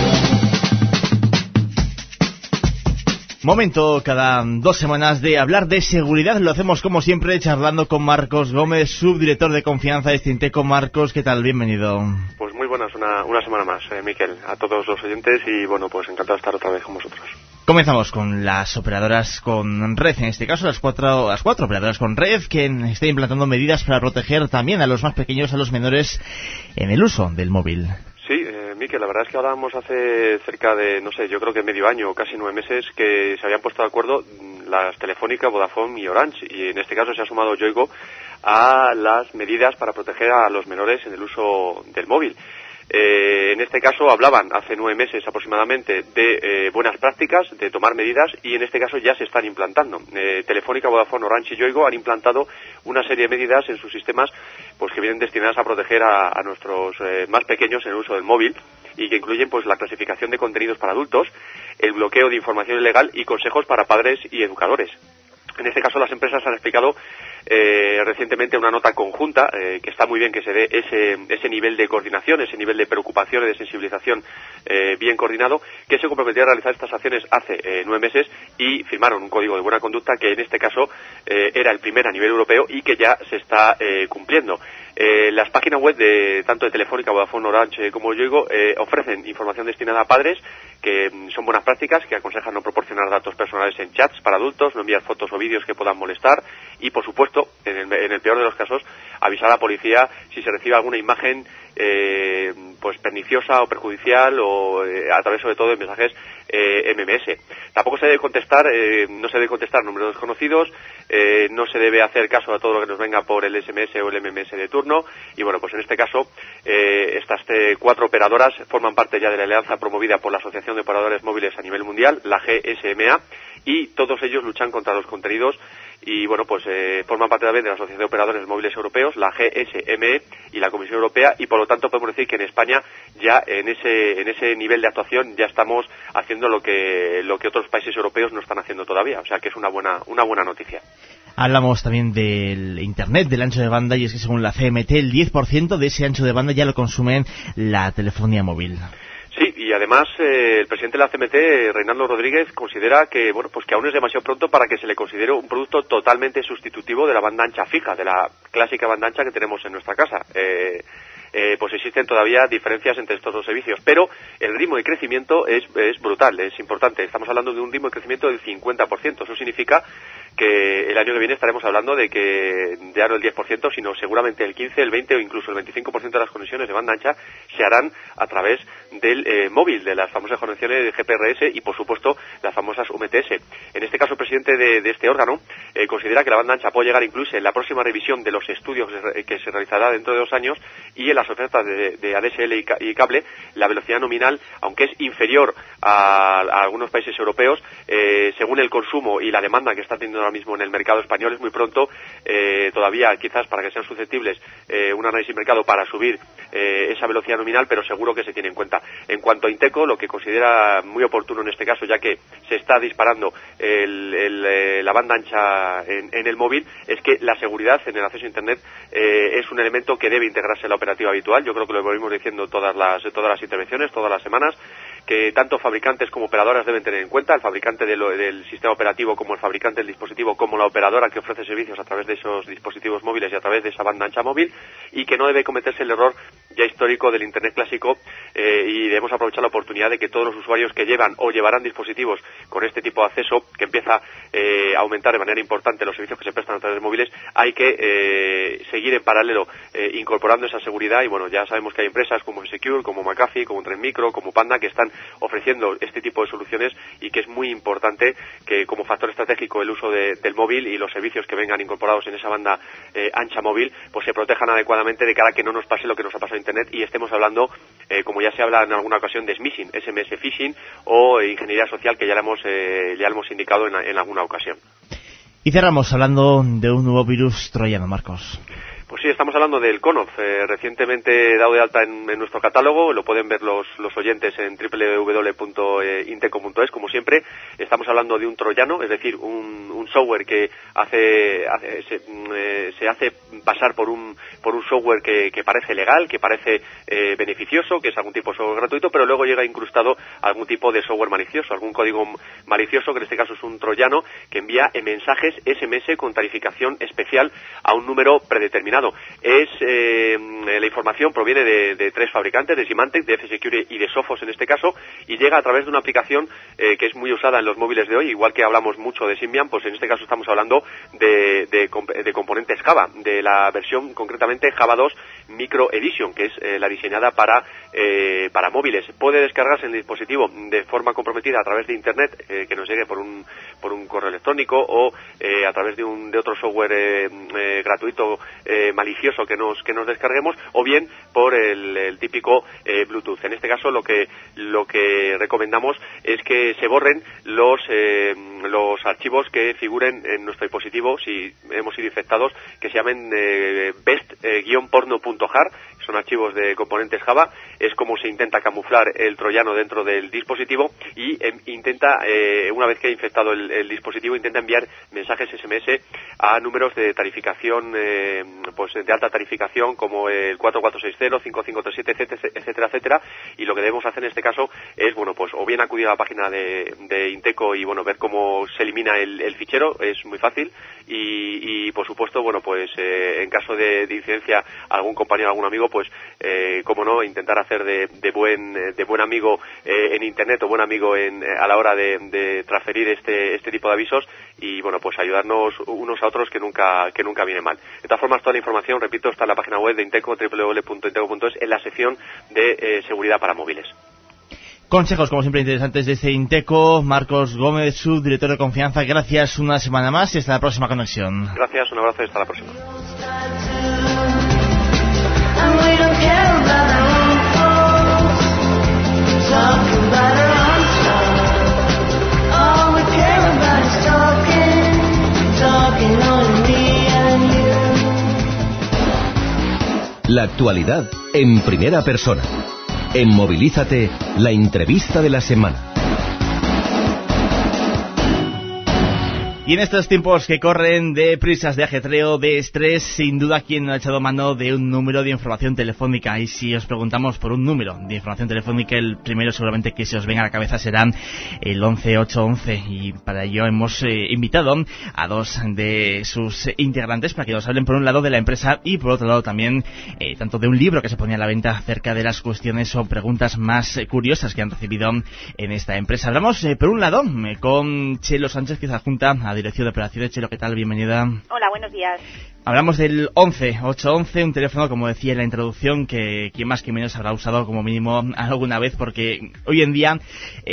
[SPEAKER 2] Momento cada 2 semanas de hablar de seguridad. Lo hacemos como siempre charlando con Marcos Gómez, subdirector de confianza de Inteco. Marcos, ¿qué tal? Bienvenido.
[SPEAKER 6] Pues muy buenas, una semana más, Miquel, a todos los oyentes, y bueno, pues encantado de estar otra vez con vosotros.
[SPEAKER 2] Comenzamos con las operadoras con red, en este caso las cuatro operadoras con red, que están implantando medidas para proteger también a los más pequeños, a los menores, en el uso del móvil.
[SPEAKER 6] Sí, Miquel, la verdad es que hablábamos hace cerca de, no sé, yo creo que medio año, casi 9 meses, que se habían puesto de acuerdo las Telefónica, Vodafone y Orange, y en este caso se ha sumado Yoigo a las medidas para proteger a los menores en el uso del móvil. En este caso hablaban hace 9 meses aproximadamente de buenas prácticas, de tomar medidas, y en este caso ya se están implantando. Telefónica, Vodafone, Orange y Yoigo han implantado una serie de medidas en sus sistemas, pues que vienen destinadas a proteger a nuestros más pequeños en el uso del móvil, y que incluyen pues la clasificación de contenidos para adultos, el bloqueo de información ilegal y consejos para padres y educadores. En este caso las empresas han explicado recientemente una nota conjunta, que está muy bien que se dé ese nivel de coordinación, ese nivel de preocupación y de sensibilización bien coordinado, que se comprometió a realizar estas acciones hace 9 meses, y firmaron un código de buena conducta que en este caso era el primer a nivel europeo y que ya se está cumpliendo. Las páginas web de tanto de Telefónica, Vodafone, Orange como Yoigo ofrecen información destinada a padres, que son buenas prácticas, que aconsejan no proporcionar datos personales en chats para adultos, no enviar fotos o vídeos que puedan molestar, y por supuesto, en el peor de los casos, avisar a la policía si se recibe alguna imagen pues perniciosa o perjudicial, o a través sobre todo de mensajes MMS. Tampoco se debe contestar, no se debe contestar números desconocidos, no se debe hacer caso a todo lo que nos venga por el SMS o el MMS de turno, y bueno, pues en este caso estas 4 operadoras forman parte ya de la alianza promovida por la Asociación de Operadores Móviles a nivel mundial, la GSMA, y todos ellos luchan contra los contenidos, y bueno, pues forman parte también de la Asociación de Operadores Móviles Europeos, la GSME y la Comisión Europea, y por lo tanto podemos decir que en España ya en ese nivel de actuación ya estamos haciendo lo que otros países europeos no están haciendo todavía, o sea que es una buena noticia.
[SPEAKER 2] Hablamos también del Internet, del ancho de banda, y es que según la CMT el 10% de ese ancho de banda ya lo consume la telefonía móvil.
[SPEAKER 13] Sí, y además el presidente de la CMT, Reinaldo Rodríguez, considera que pues que aún es demasiado pronto para que se le considere un producto totalmente sustitutivo de la banda ancha fija, de la clásica banda ancha que tenemos en nuestra casa. Pues existen todavía diferencias entre estos dos servicios, pero el ritmo de crecimiento es brutal, es importante. Estamos hablando de un ritmo de crecimiento del 50%. Eso significa que el año que viene estaremos hablando de que ya no el 10%, sino seguramente el 15, el 20 o incluso el 25% de las conexiones de banda ancha se harán a través del móvil, de las famosas conexiones de GPRS y, por supuesto, las famosas UMTS. En este caso, el presidente de este órgano considera que la banda ancha puede llegar incluso en la próxima revisión de los estudios que se realizará dentro de 2 años, y en las ofertas de ADSL y cable, la velocidad nominal, aunque es inferior a algunos países europeos, según el consumo y la demanda que está teniendo ahora mismo en el mercado español, es muy pronto todavía, quizás para que sean susceptibles un análisis de mercado para subir esa velocidad nominal, pero seguro que se tiene en cuenta. En cuanto a Inteco, lo que considera muy oportuno en este caso, ya que se está disparando la banda ancha en el móvil, es que la seguridad en el acceso a Internet es un elemento que debe integrarse en la operativa habitual. Yo creo que lo venimos diciendo todas las intervenciones, todas las semanas, que tanto fabricantes como operadoras deben tener en cuenta, el fabricante del sistema operativo como el fabricante del dispositivo, como la operadora que ofrece servicios a través de esos dispositivos móviles y a través de esa banda ancha móvil, y que no debe cometerse el error ya histórico del Internet clásico, y debemos aprovechar la oportunidad de que todos los usuarios que llevan o llevarán dispositivos con este tipo de acceso, que empieza a aumentar de manera importante los servicios que se prestan a través de móviles, hay que seguir en paralelo incorporando esa seguridad. Y bueno, ya sabemos que hay empresas como Secure, como McAfee, como Tren Micro, como Panda, que están ofreciendo este tipo de soluciones, y que es muy importante que como factor estratégico el uso del móvil y los servicios que vengan incorporados en esa banda ancha móvil pues se protejan adecuadamente de cara a que no nos pase lo que nos ha pasado en Internet, y estemos hablando, como ya se habla en alguna ocasión, de smishing, SMS phishing o ingeniería social, que ya le hemos indicado en alguna ocasión.
[SPEAKER 2] Y cerramos hablando de un nuevo virus troyano, Marcos.
[SPEAKER 13] Pues sí, estamos hablando del Conof, recientemente dado de alta en nuestro catálogo. Lo pueden ver los oyentes en www.inteco.es, como siempre. Estamos hablando de un troyano, es decir, un software que se hace pasar por un software que parece legal, que parece beneficioso, que es algún tipo de software gratuito, pero luego llega incrustado algún tipo de software malicioso, algún código malicioso, que en este caso es un troyano, que envía mensajes SMS con tarificación especial a un número predeterminado. La información proviene de 3 fabricantes, de Symantec, de F-Secure y de Sophos en este caso, y llega a través de una aplicación que es muy usada en los móviles de hoy. Igual que hablamos mucho de Symbian, pues en este caso estamos hablando de componentes Java, de la versión concretamente Java 2 Micro Edition, que es la diseñada para móviles. Puede descargarse en el dispositivo de forma comprometida a través de Internet, que nos llegue por un correo electrónico, o a través de otro software gratuito malicioso que nos descarguemos, o bien por el típico Bluetooth. En este caso lo que recomendamos es que se borren los archivos que figuren en nuestro dispositivo si hemos sido infectados, que se llamen best-porno.jar. Son archivos de componentes Java. Es como se intenta camuflar el troyano dentro del dispositivo, y intenta, una vez que ha infectado el dispositivo, intenta enviar mensajes SMS a números de tarificación, pues de alta tarificación, como el 4460, 5537, etcétera, etcétera. Y lo que debemos hacer en este caso es, bueno, pues o bien acudir a la página de Inteco y, bueno, ver cómo se elimina el fichero. Es muy fácil, y por supuesto, bueno, pues en caso de incidencia, algún compañero, algún amigo, pues como no, intentar hacer de buen amigo en Internet, o buen amigo a la hora de transferir este tipo de avisos, y bueno, pues ayudarnos unos a otros, que nunca viene mal. De todas formas, toda la información, repito, está en la página web de Inteco, www.inteco.es, en la sección de seguridad para móviles.
[SPEAKER 2] Consejos, como siempre, interesantes desde Inteco. Marcos Gómez, subdirector de confianza, gracias una semana más y hasta la próxima conexión.
[SPEAKER 13] Gracias, un abrazo y hasta la próxima.
[SPEAKER 4] La actualidad en primera persona. En Movilízate, la entrevista de la semana.
[SPEAKER 2] Y en estos tiempos que corren de prisas, de ajetreo, de estrés, sin duda quien no ha echado mano de un número de información telefónica. Y si os preguntamos por un número de información telefónica, el primero seguramente que se os venga a la cabeza será el 11811. Y para ello hemos invitado a dos de sus integrantes para que nos hablen por un lado de la empresa y por otro lado también tanto de un libro que se ponía a la venta acerca de las cuestiones o preguntas más curiosas que han recibido en esta empresa. Hablamos por un lado con Chelo Sánchez, que es adjunta a Dirección de Operaciones. Chelo, ¿qué tal? Bienvenida.
[SPEAKER 14] Hola, buenos días.
[SPEAKER 2] Hablamos del 11811, un teléfono, como decía en la introducción, que quien más que menos habrá usado como mínimo alguna vez, porque hoy en día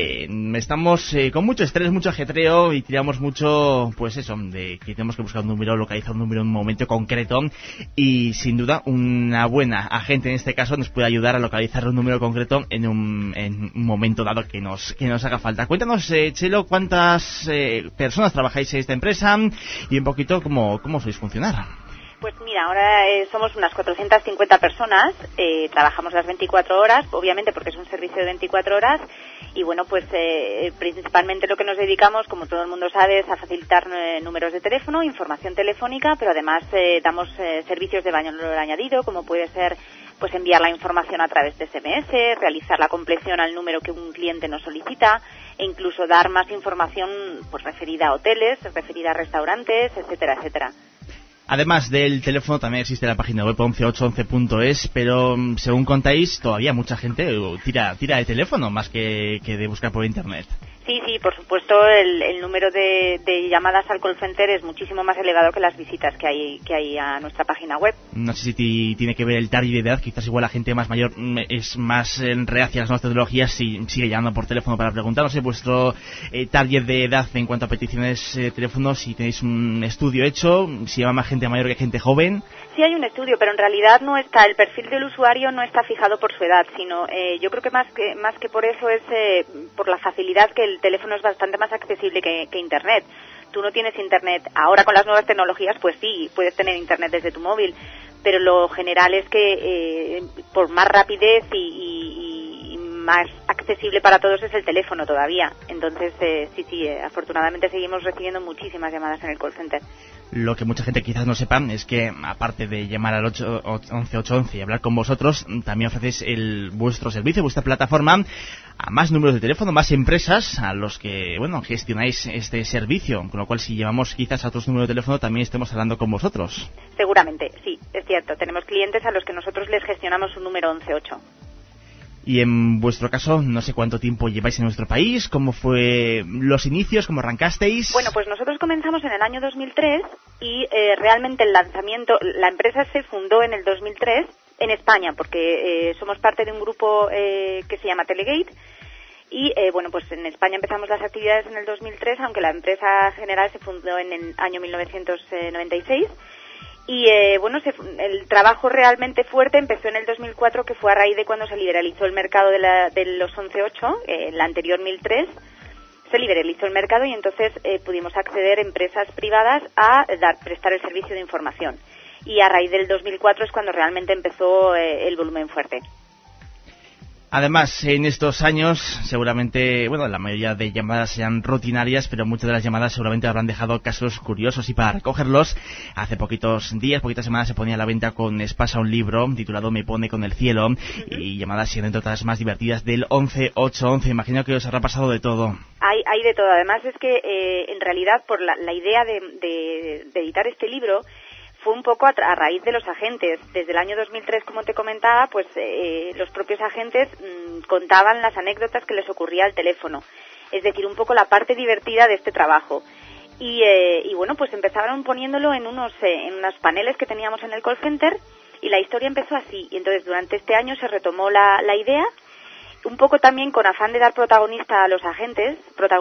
[SPEAKER 2] estamos con mucho estrés, mucho ajetreo y tiramos mucho, pues eso, de que tenemos que buscar un número, localizar un número en un momento concreto, y sin duda una buena agente en este caso nos puede ayudar a localizar un número concreto en un momento dado que nos haga falta. Cuéntanos, Chelo, cuántas personas trabajáis en esta empresa y un poquito cómo sois funcionar.
[SPEAKER 14] Pues mira, ahora somos unas 450 personas, trabajamos las 24 horas, obviamente porque es un servicio de 24 horas, y bueno, pues principalmente lo que nos dedicamos, como todo el mundo sabe, es a facilitar números de teléfono, información telefónica, pero además damos servicios de valor añadido, como puede ser pues enviar la información a través de SMS, realizar la compleción al número que un cliente nos solicita, e incluso dar más información pues referida a hoteles, referida a restaurantes, etcétera, etcétera.
[SPEAKER 2] Además del teléfono también existe la página web 11811.es, pero según contáis todavía mucha gente tira de teléfono más que de buscar por internet.
[SPEAKER 14] Sí, por supuesto, el número de llamadas al call center es muchísimo más elevado que las visitas que hay a nuestra página web.
[SPEAKER 2] No sé si tiene que ver el target de edad, quizás igual la gente más mayor es más reacia a las nuevas tecnologías y sigue llamando por teléfono para preguntar. No sé, vuestro target de edad en cuanto a peticiones de teléfono, si tenéis un estudio hecho, si llama más gente mayor que gente joven.
[SPEAKER 14] Sí hay un estudio, pero en realidad no está, el perfil del usuario no está fijado por su edad, sino yo creo que más que por eso es por la facilidad que el teléfono es bastante más accesible que Internet. Tú no tienes Internet. Ahora con las nuevas tecnologías, pues sí, puedes tener Internet desde tu móvil, pero lo general es que por más rapidez y más accesible para todos es el teléfono todavía. Entonces, sí, afortunadamente seguimos recibiendo muchísimas llamadas en el call center.
[SPEAKER 2] Lo que mucha gente quizás no sepa es que, aparte de llamar al 11811 y hablar con vosotros, también ofrecéis vuestro servicio, vuestra plataforma, a más números de teléfono, más empresas a los que, gestionáis este servicio. Con lo cual, si llevamos quizás a otros números de teléfono, también estemos hablando con vosotros.
[SPEAKER 14] Seguramente, sí, es cierto. Tenemos clientes a los que nosotros les gestionamos un número 118.
[SPEAKER 2] Y en vuestro caso, no sé cuánto tiempo lleváis en nuestro país, cómo fue los inicios, cómo arrancasteis.
[SPEAKER 14] Bueno, pues nosotros comenzamos en el año 2003 y realmente el lanzamiento, la empresa se fundó en el 2003 en España, porque somos parte de un grupo que se llama Telegate. Y pues en España empezamos las actividades en el 2003, aunque la empresa general se fundó en el año 1996. Y el trabajo realmente fuerte empezó en el 2004, que fue a raíz de cuando se liberalizó el mercado de los 118, el anterior 1003, se liberalizó el mercado y entonces pudimos acceder empresas privadas a prestar el servicio de información. Y a raíz del 2004 es cuando realmente empezó el volumen fuerte.
[SPEAKER 2] Además, en estos años, seguramente, la mayoría de llamadas sean rutinarias, pero muchas de las llamadas seguramente habrán dejado casos curiosos, y para recogerlos, hace poquitas semanas se ponía a la venta con Espasa un libro titulado Me pone con el cielo, y llamadas y anécdotas más divertidas del 11811. Imagino que os habrá pasado de todo.
[SPEAKER 14] Hay de todo. Además es que, en realidad, por la idea de editar este libro, fue un poco a raíz de los agentes. Desde el año 2003, como te comentaba, pues los propios agentes contaban las anécdotas que les ocurría al teléfono. Es decir, un poco la parte divertida de este trabajo. Y pues empezaron poniéndolo en unos paneles que teníamos en el call center, y la historia empezó así. Y entonces durante este año se retomó la idea, un poco también con afán de dar protagonismo a los agentes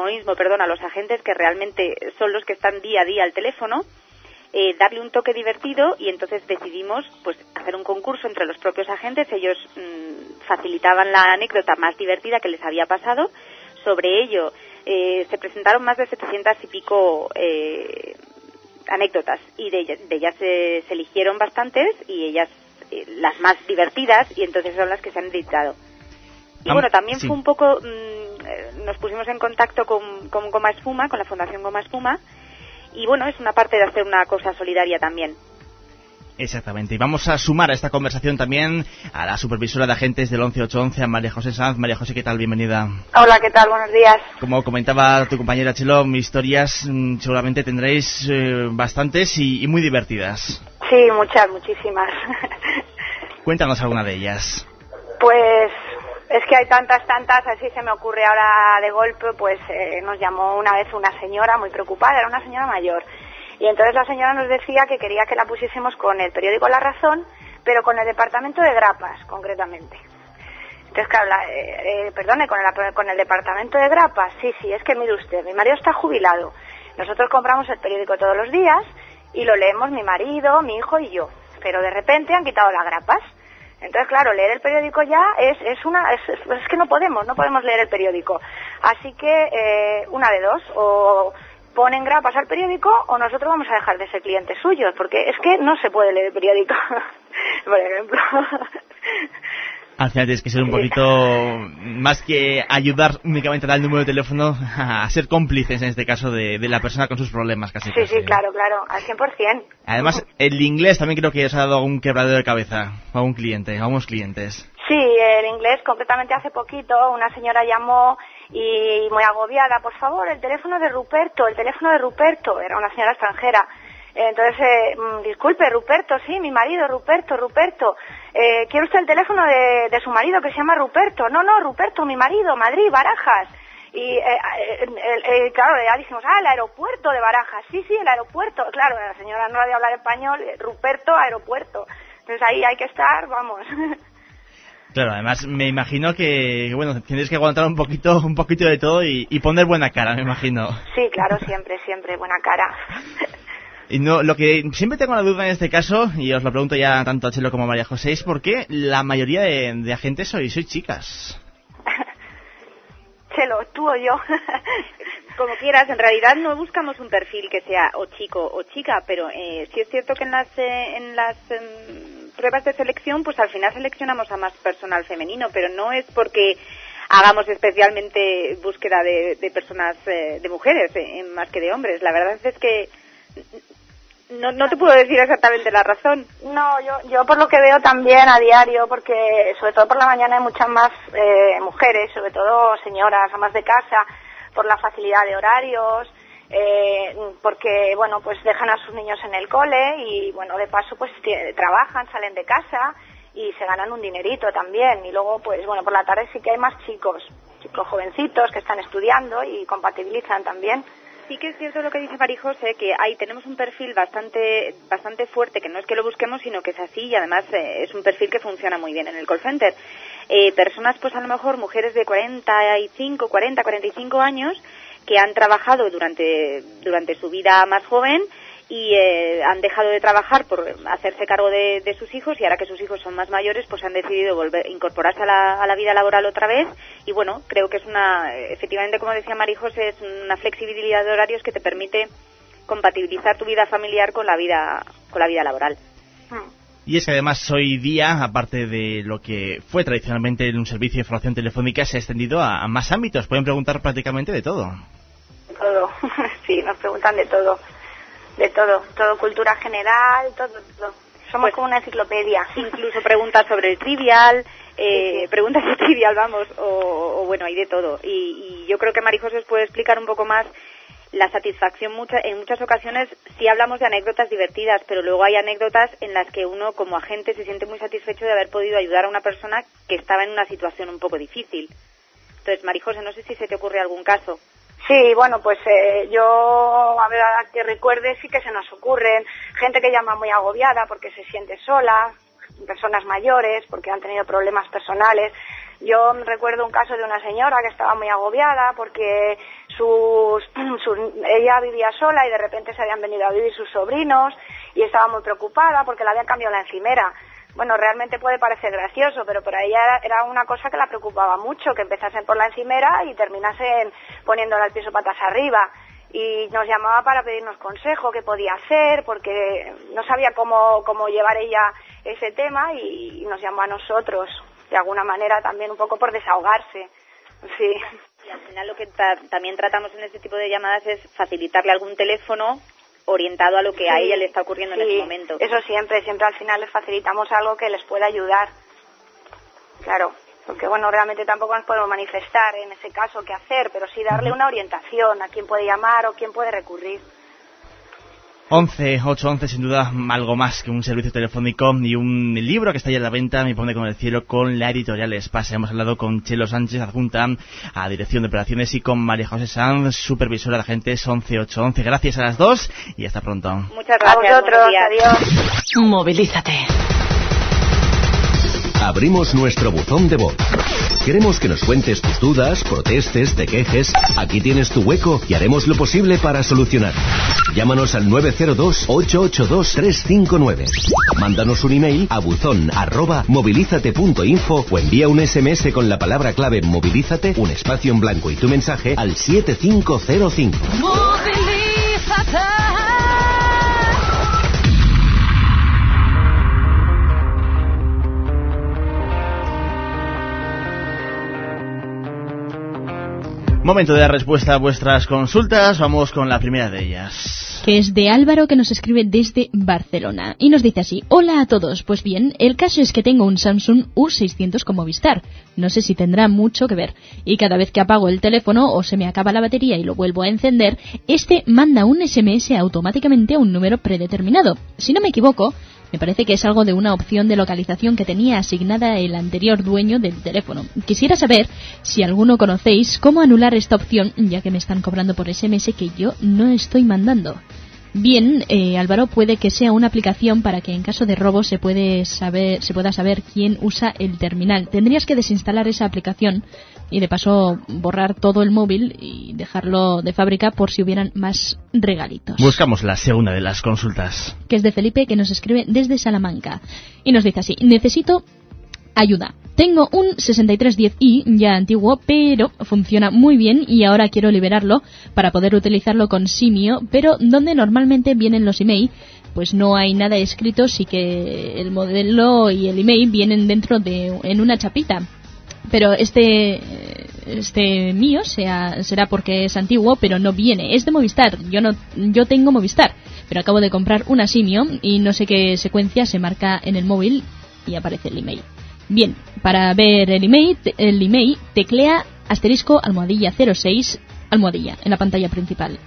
[SPEAKER 14] que realmente son los que están día a día al teléfono. Darle un toque divertido, y entonces decidimos pues hacer un concurso entre los propios agentes. Ellos facilitaban la anécdota más divertida que les había pasado. Sobre ello se presentaron más de 700 y pico anécdotas, y de ellas se eligieron bastantes, y ellas las más divertidas, y entonces son las que se han editado. Y también sí. Fue un poco, nos pusimos en contacto con Goma Espuma, con la Fundación Goma Espuma, y bueno, es una parte de hacer una cosa solidaria también.
[SPEAKER 2] Exactamente, y vamos a sumar a esta conversación también a la supervisora de agentes del 11811, a María José Sanz. María José, ¿qué tal? Bienvenida.
[SPEAKER 15] Hola, ¿qué tal? Buenos días.
[SPEAKER 2] Como comentaba tu compañera Chelo, historias seguramente tendréis bastantes y muy divertidas.
[SPEAKER 15] Sí, muchísimas.
[SPEAKER 2] Cuéntanos alguna de ellas.
[SPEAKER 15] Pues es que hay tantas, así se me ocurre ahora de golpe. Pues nos llamó una vez una señora muy preocupada, era una señora mayor. Y entonces la señora nos decía que quería que la pusiésemos con el periódico La Razón, pero con el departamento de grapas, concretamente. Entonces, claro, perdone, con el departamento de grapas, sí, es que mire usted, mi marido está jubilado. Nosotros compramos el periódico todos los días y lo leemos mi marido, mi hijo y yo. Pero de repente han quitado las grapas. Entonces, claro, leer el periódico ya es que no podemos leer el periódico. Así que, una de dos, o ponen grapas al periódico o nosotros vamos a dejar de ser clientes suyos, porque es que no se puede leer el periódico, por ejemplo.
[SPEAKER 2] Al final tienes que ser un poquito, más que ayudar únicamente a dar el número de teléfono, a ser cómplices en este caso de la persona con sus problemas casi.
[SPEAKER 15] Sí, claro, al 100%.
[SPEAKER 2] Además, el inglés también creo que os ha dado un quebradero de cabeza a un cliente, a unos clientes.
[SPEAKER 15] Sí, el inglés concretamente hace poquito una señora llamó y muy agobiada, por favor, el teléfono de Ruperto, era una señora extranjera. Entonces, disculpe, Ruperto, sí, mi marido, Ruperto, ¿quiere usted el teléfono de su marido que se llama Ruperto? No, Ruperto, mi marido, Madrid, Barajas. Y claro, ya dijimos, el aeropuerto de Barajas, sí, el aeropuerto. Claro, la señora no había hablado español, Ruperto, aeropuerto. Entonces ahí hay que estar, vamos.
[SPEAKER 2] Claro, además me imagino que bueno, tienes que aguantar un poquito de todo y poner buena cara, me imagino.
[SPEAKER 15] Sí, claro, siempre buena cara.
[SPEAKER 2] Y no, lo que siempre tengo la duda en este caso, y os lo pregunto ya tanto a Chelo como a María José, es por qué la mayoría de agentes sois chicas.
[SPEAKER 15] Chelo, tú o yo.
[SPEAKER 14] Como quieras, en realidad no buscamos un perfil que sea o chico o chica, pero sí es cierto que en las pruebas de selección, pues al final seleccionamos a más personal femenino, pero no es porque hagamos especialmente búsqueda de personas, de mujeres, más que de hombres. La verdad es que no te puedo decir exactamente la razón.
[SPEAKER 15] No, yo por lo que veo también a diario, porque sobre todo por la mañana hay muchas más mujeres, sobre todo señoras, amas de casa, por la facilidad de horarios, porque bueno, pues dejan a sus niños en el cole y bueno, de paso pues trabajan, salen de casa y se ganan un dinerito también. Y luego pues bueno, por la tarde sí que hay más chicos jovencitos que están estudiando y compatibilizan también.
[SPEAKER 14] Sí que es cierto lo que dice María José, que tenemos un perfil bastante fuerte, que no es que lo busquemos, sino que es así, y además es un perfil que funciona muy bien en el call center. Personas, pues a lo mejor mujeres de 45 años, que han trabajado durante su vida más joven y han dejado de trabajar por hacerse cargo de sus hijos, y ahora que sus hijos son más mayores, pues han decidido incorporarse a la vida laboral otra vez. Y bueno, creo que es efectivamente, como decía María José, es una flexibilidad de horarios que te permite compatibilizar tu vida familiar con la vida laboral.
[SPEAKER 2] Y es que además hoy día, aparte de lo que fue tradicionalmente un servicio de información telefónica, se ha extendido a más ámbitos. Pueden preguntar prácticamente de todo.
[SPEAKER 15] Todo, sí, nos preguntan de todo, todo cultura general, todo. Somos pues, como una enciclopedia.
[SPEAKER 14] Incluso preguntas sobre el trivial, preguntas de trivial, vamos, o bueno, hay de todo. Y yo creo que María José os puede explicar un poco más la satisfacción. En muchas ocasiones sí hablamos de anécdotas divertidas, pero luego hay anécdotas en las que uno como agente se siente muy satisfecho de haber podido ayudar a una persona que estaba en una situación un poco difícil. Entonces, María José, no sé si se te ocurre algún caso.
[SPEAKER 15] Sí, bueno, pues yo, a ver, a que recuerde, sí que se nos ocurren gente que llama muy agobiada porque se siente sola, personas mayores porque han tenido problemas personales. Yo recuerdo un caso de una señora que estaba muy agobiada porque ella vivía sola y de repente se habían venido a vivir sus sobrinos y estaba muy preocupada porque le habían cambiado la encimera. Bueno, realmente puede parecer gracioso, pero para ella era una cosa que la preocupaba mucho, que empezasen por la encimera y terminasen poniéndola al piso patas arriba. Y nos llamaba para pedirnos consejo, qué podía hacer, porque no sabía cómo llevar ella ese tema y nos llamó a nosotros, de alguna manera también un poco por desahogarse. Sí.
[SPEAKER 14] Y al final lo que también tratamos en este tipo de llamadas es facilitarle algún teléfono orientado a lo que a ella le está ocurriendo en ese momento.
[SPEAKER 15] Eso siempre al final les facilitamos algo que les pueda ayudar. Claro, porque bueno, realmente tampoco nos podemos manifestar en ese caso qué hacer, pero sí darle una orientación a quién puede llamar o quién puede recurrir.
[SPEAKER 2] 811, sin duda, algo más que un servicio telefónico y un libro que está ya en la venta, Me pone con el cielo, con la editorial Espasa. Hemos hablado con Chelo Sánchez, adjunta a Dirección de Operaciones, y con María José Sanz, supervisora de agentes 11811. Gracias a las dos y hasta pronto.
[SPEAKER 14] Muchas gracias.
[SPEAKER 15] A vosotros, adiós.
[SPEAKER 7] Movilízate.
[SPEAKER 4] Abrimos nuestro buzón de voz. Queremos que nos cuentes tus dudas, protestes, te quejes. Aquí tienes tu hueco y haremos lo posible para solucionar. Llámanos al 902-882-359. Mándanos un email a buzón@movilizate.info o envía un SMS con la palabra clave Movilízate, un espacio en blanco y tu mensaje al 7505.
[SPEAKER 9] ¡Movilízate!
[SPEAKER 2] Momento de dar respuesta a vuestras consultas. Vamos con la primera de ellas,
[SPEAKER 3] que es de Álvaro, que nos escribe desde Barcelona y nos dice así: hola a todos. Pues bien, el caso es que tengo un Samsung U600 con Movistar. No sé si tendrá mucho que ver, y cada vez que apago el teléfono o se me acaba la batería y lo vuelvo a encender, este manda un SMS automáticamente a un número predeterminado. Si no me equivoco, me parece que es algo de una opción de localización que tenía asignada el anterior dueño del teléfono. Quisiera saber si alguno conocéis cómo anular esta opción, ya que me están cobrando por SMS que yo no estoy mandando. Bien, Álvaro, puede que sea una aplicación para que en caso de robo se pueda saber quién usa el terminal. Tendrías que desinstalar esa aplicación y de paso borrar todo el móvil y dejarlo de fábrica por si hubieran más regalitos.
[SPEAKER 2] Buscamos la segunda de las consultas,
[SPEAKER 3] que es de Felipe, que nos escribe desde Salamanca y nos dice así: necesito ayuda. Tengo un 6310i ya antiguo, pero funciona muy bien y ahora quiero liberarlo para poder utilizarlo con Simio, pero donde normalmente vienen los email, pues no hay nada escrito, sí que el modelo y el email vienen dentro en una chapita. Pero este mío será porque es antiguo, pero no viene. Es de Movistar. Yo tengo Movistar, pero acabo de comprar una Simio y no sé qué secuencia se marca en el móvil y aparece el email. Bien, para ver el email teclea *06 en la pantalla principal.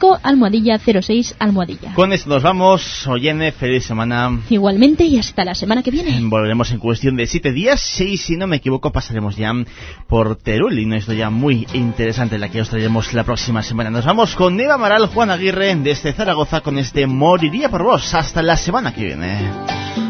[SPEAKER 3] *06 *.
[SPEAKER 2] Con esto nos vamos. Oyene, feliz semana.
[SPEAKER 3] Igualmente, y hasta la semana que viene.
[SPEAKER 2] Volveremos en cuestión de 7 días. 6, si no me equivoco, pasaremos ya por Teruel. Y una historia muy interesante la que os traeremos la próxima semana. Nos vamos con Eva Amaral, Juan Aguirre desde Zaragoza con este Moriría por vos. Hasta la semana que viene.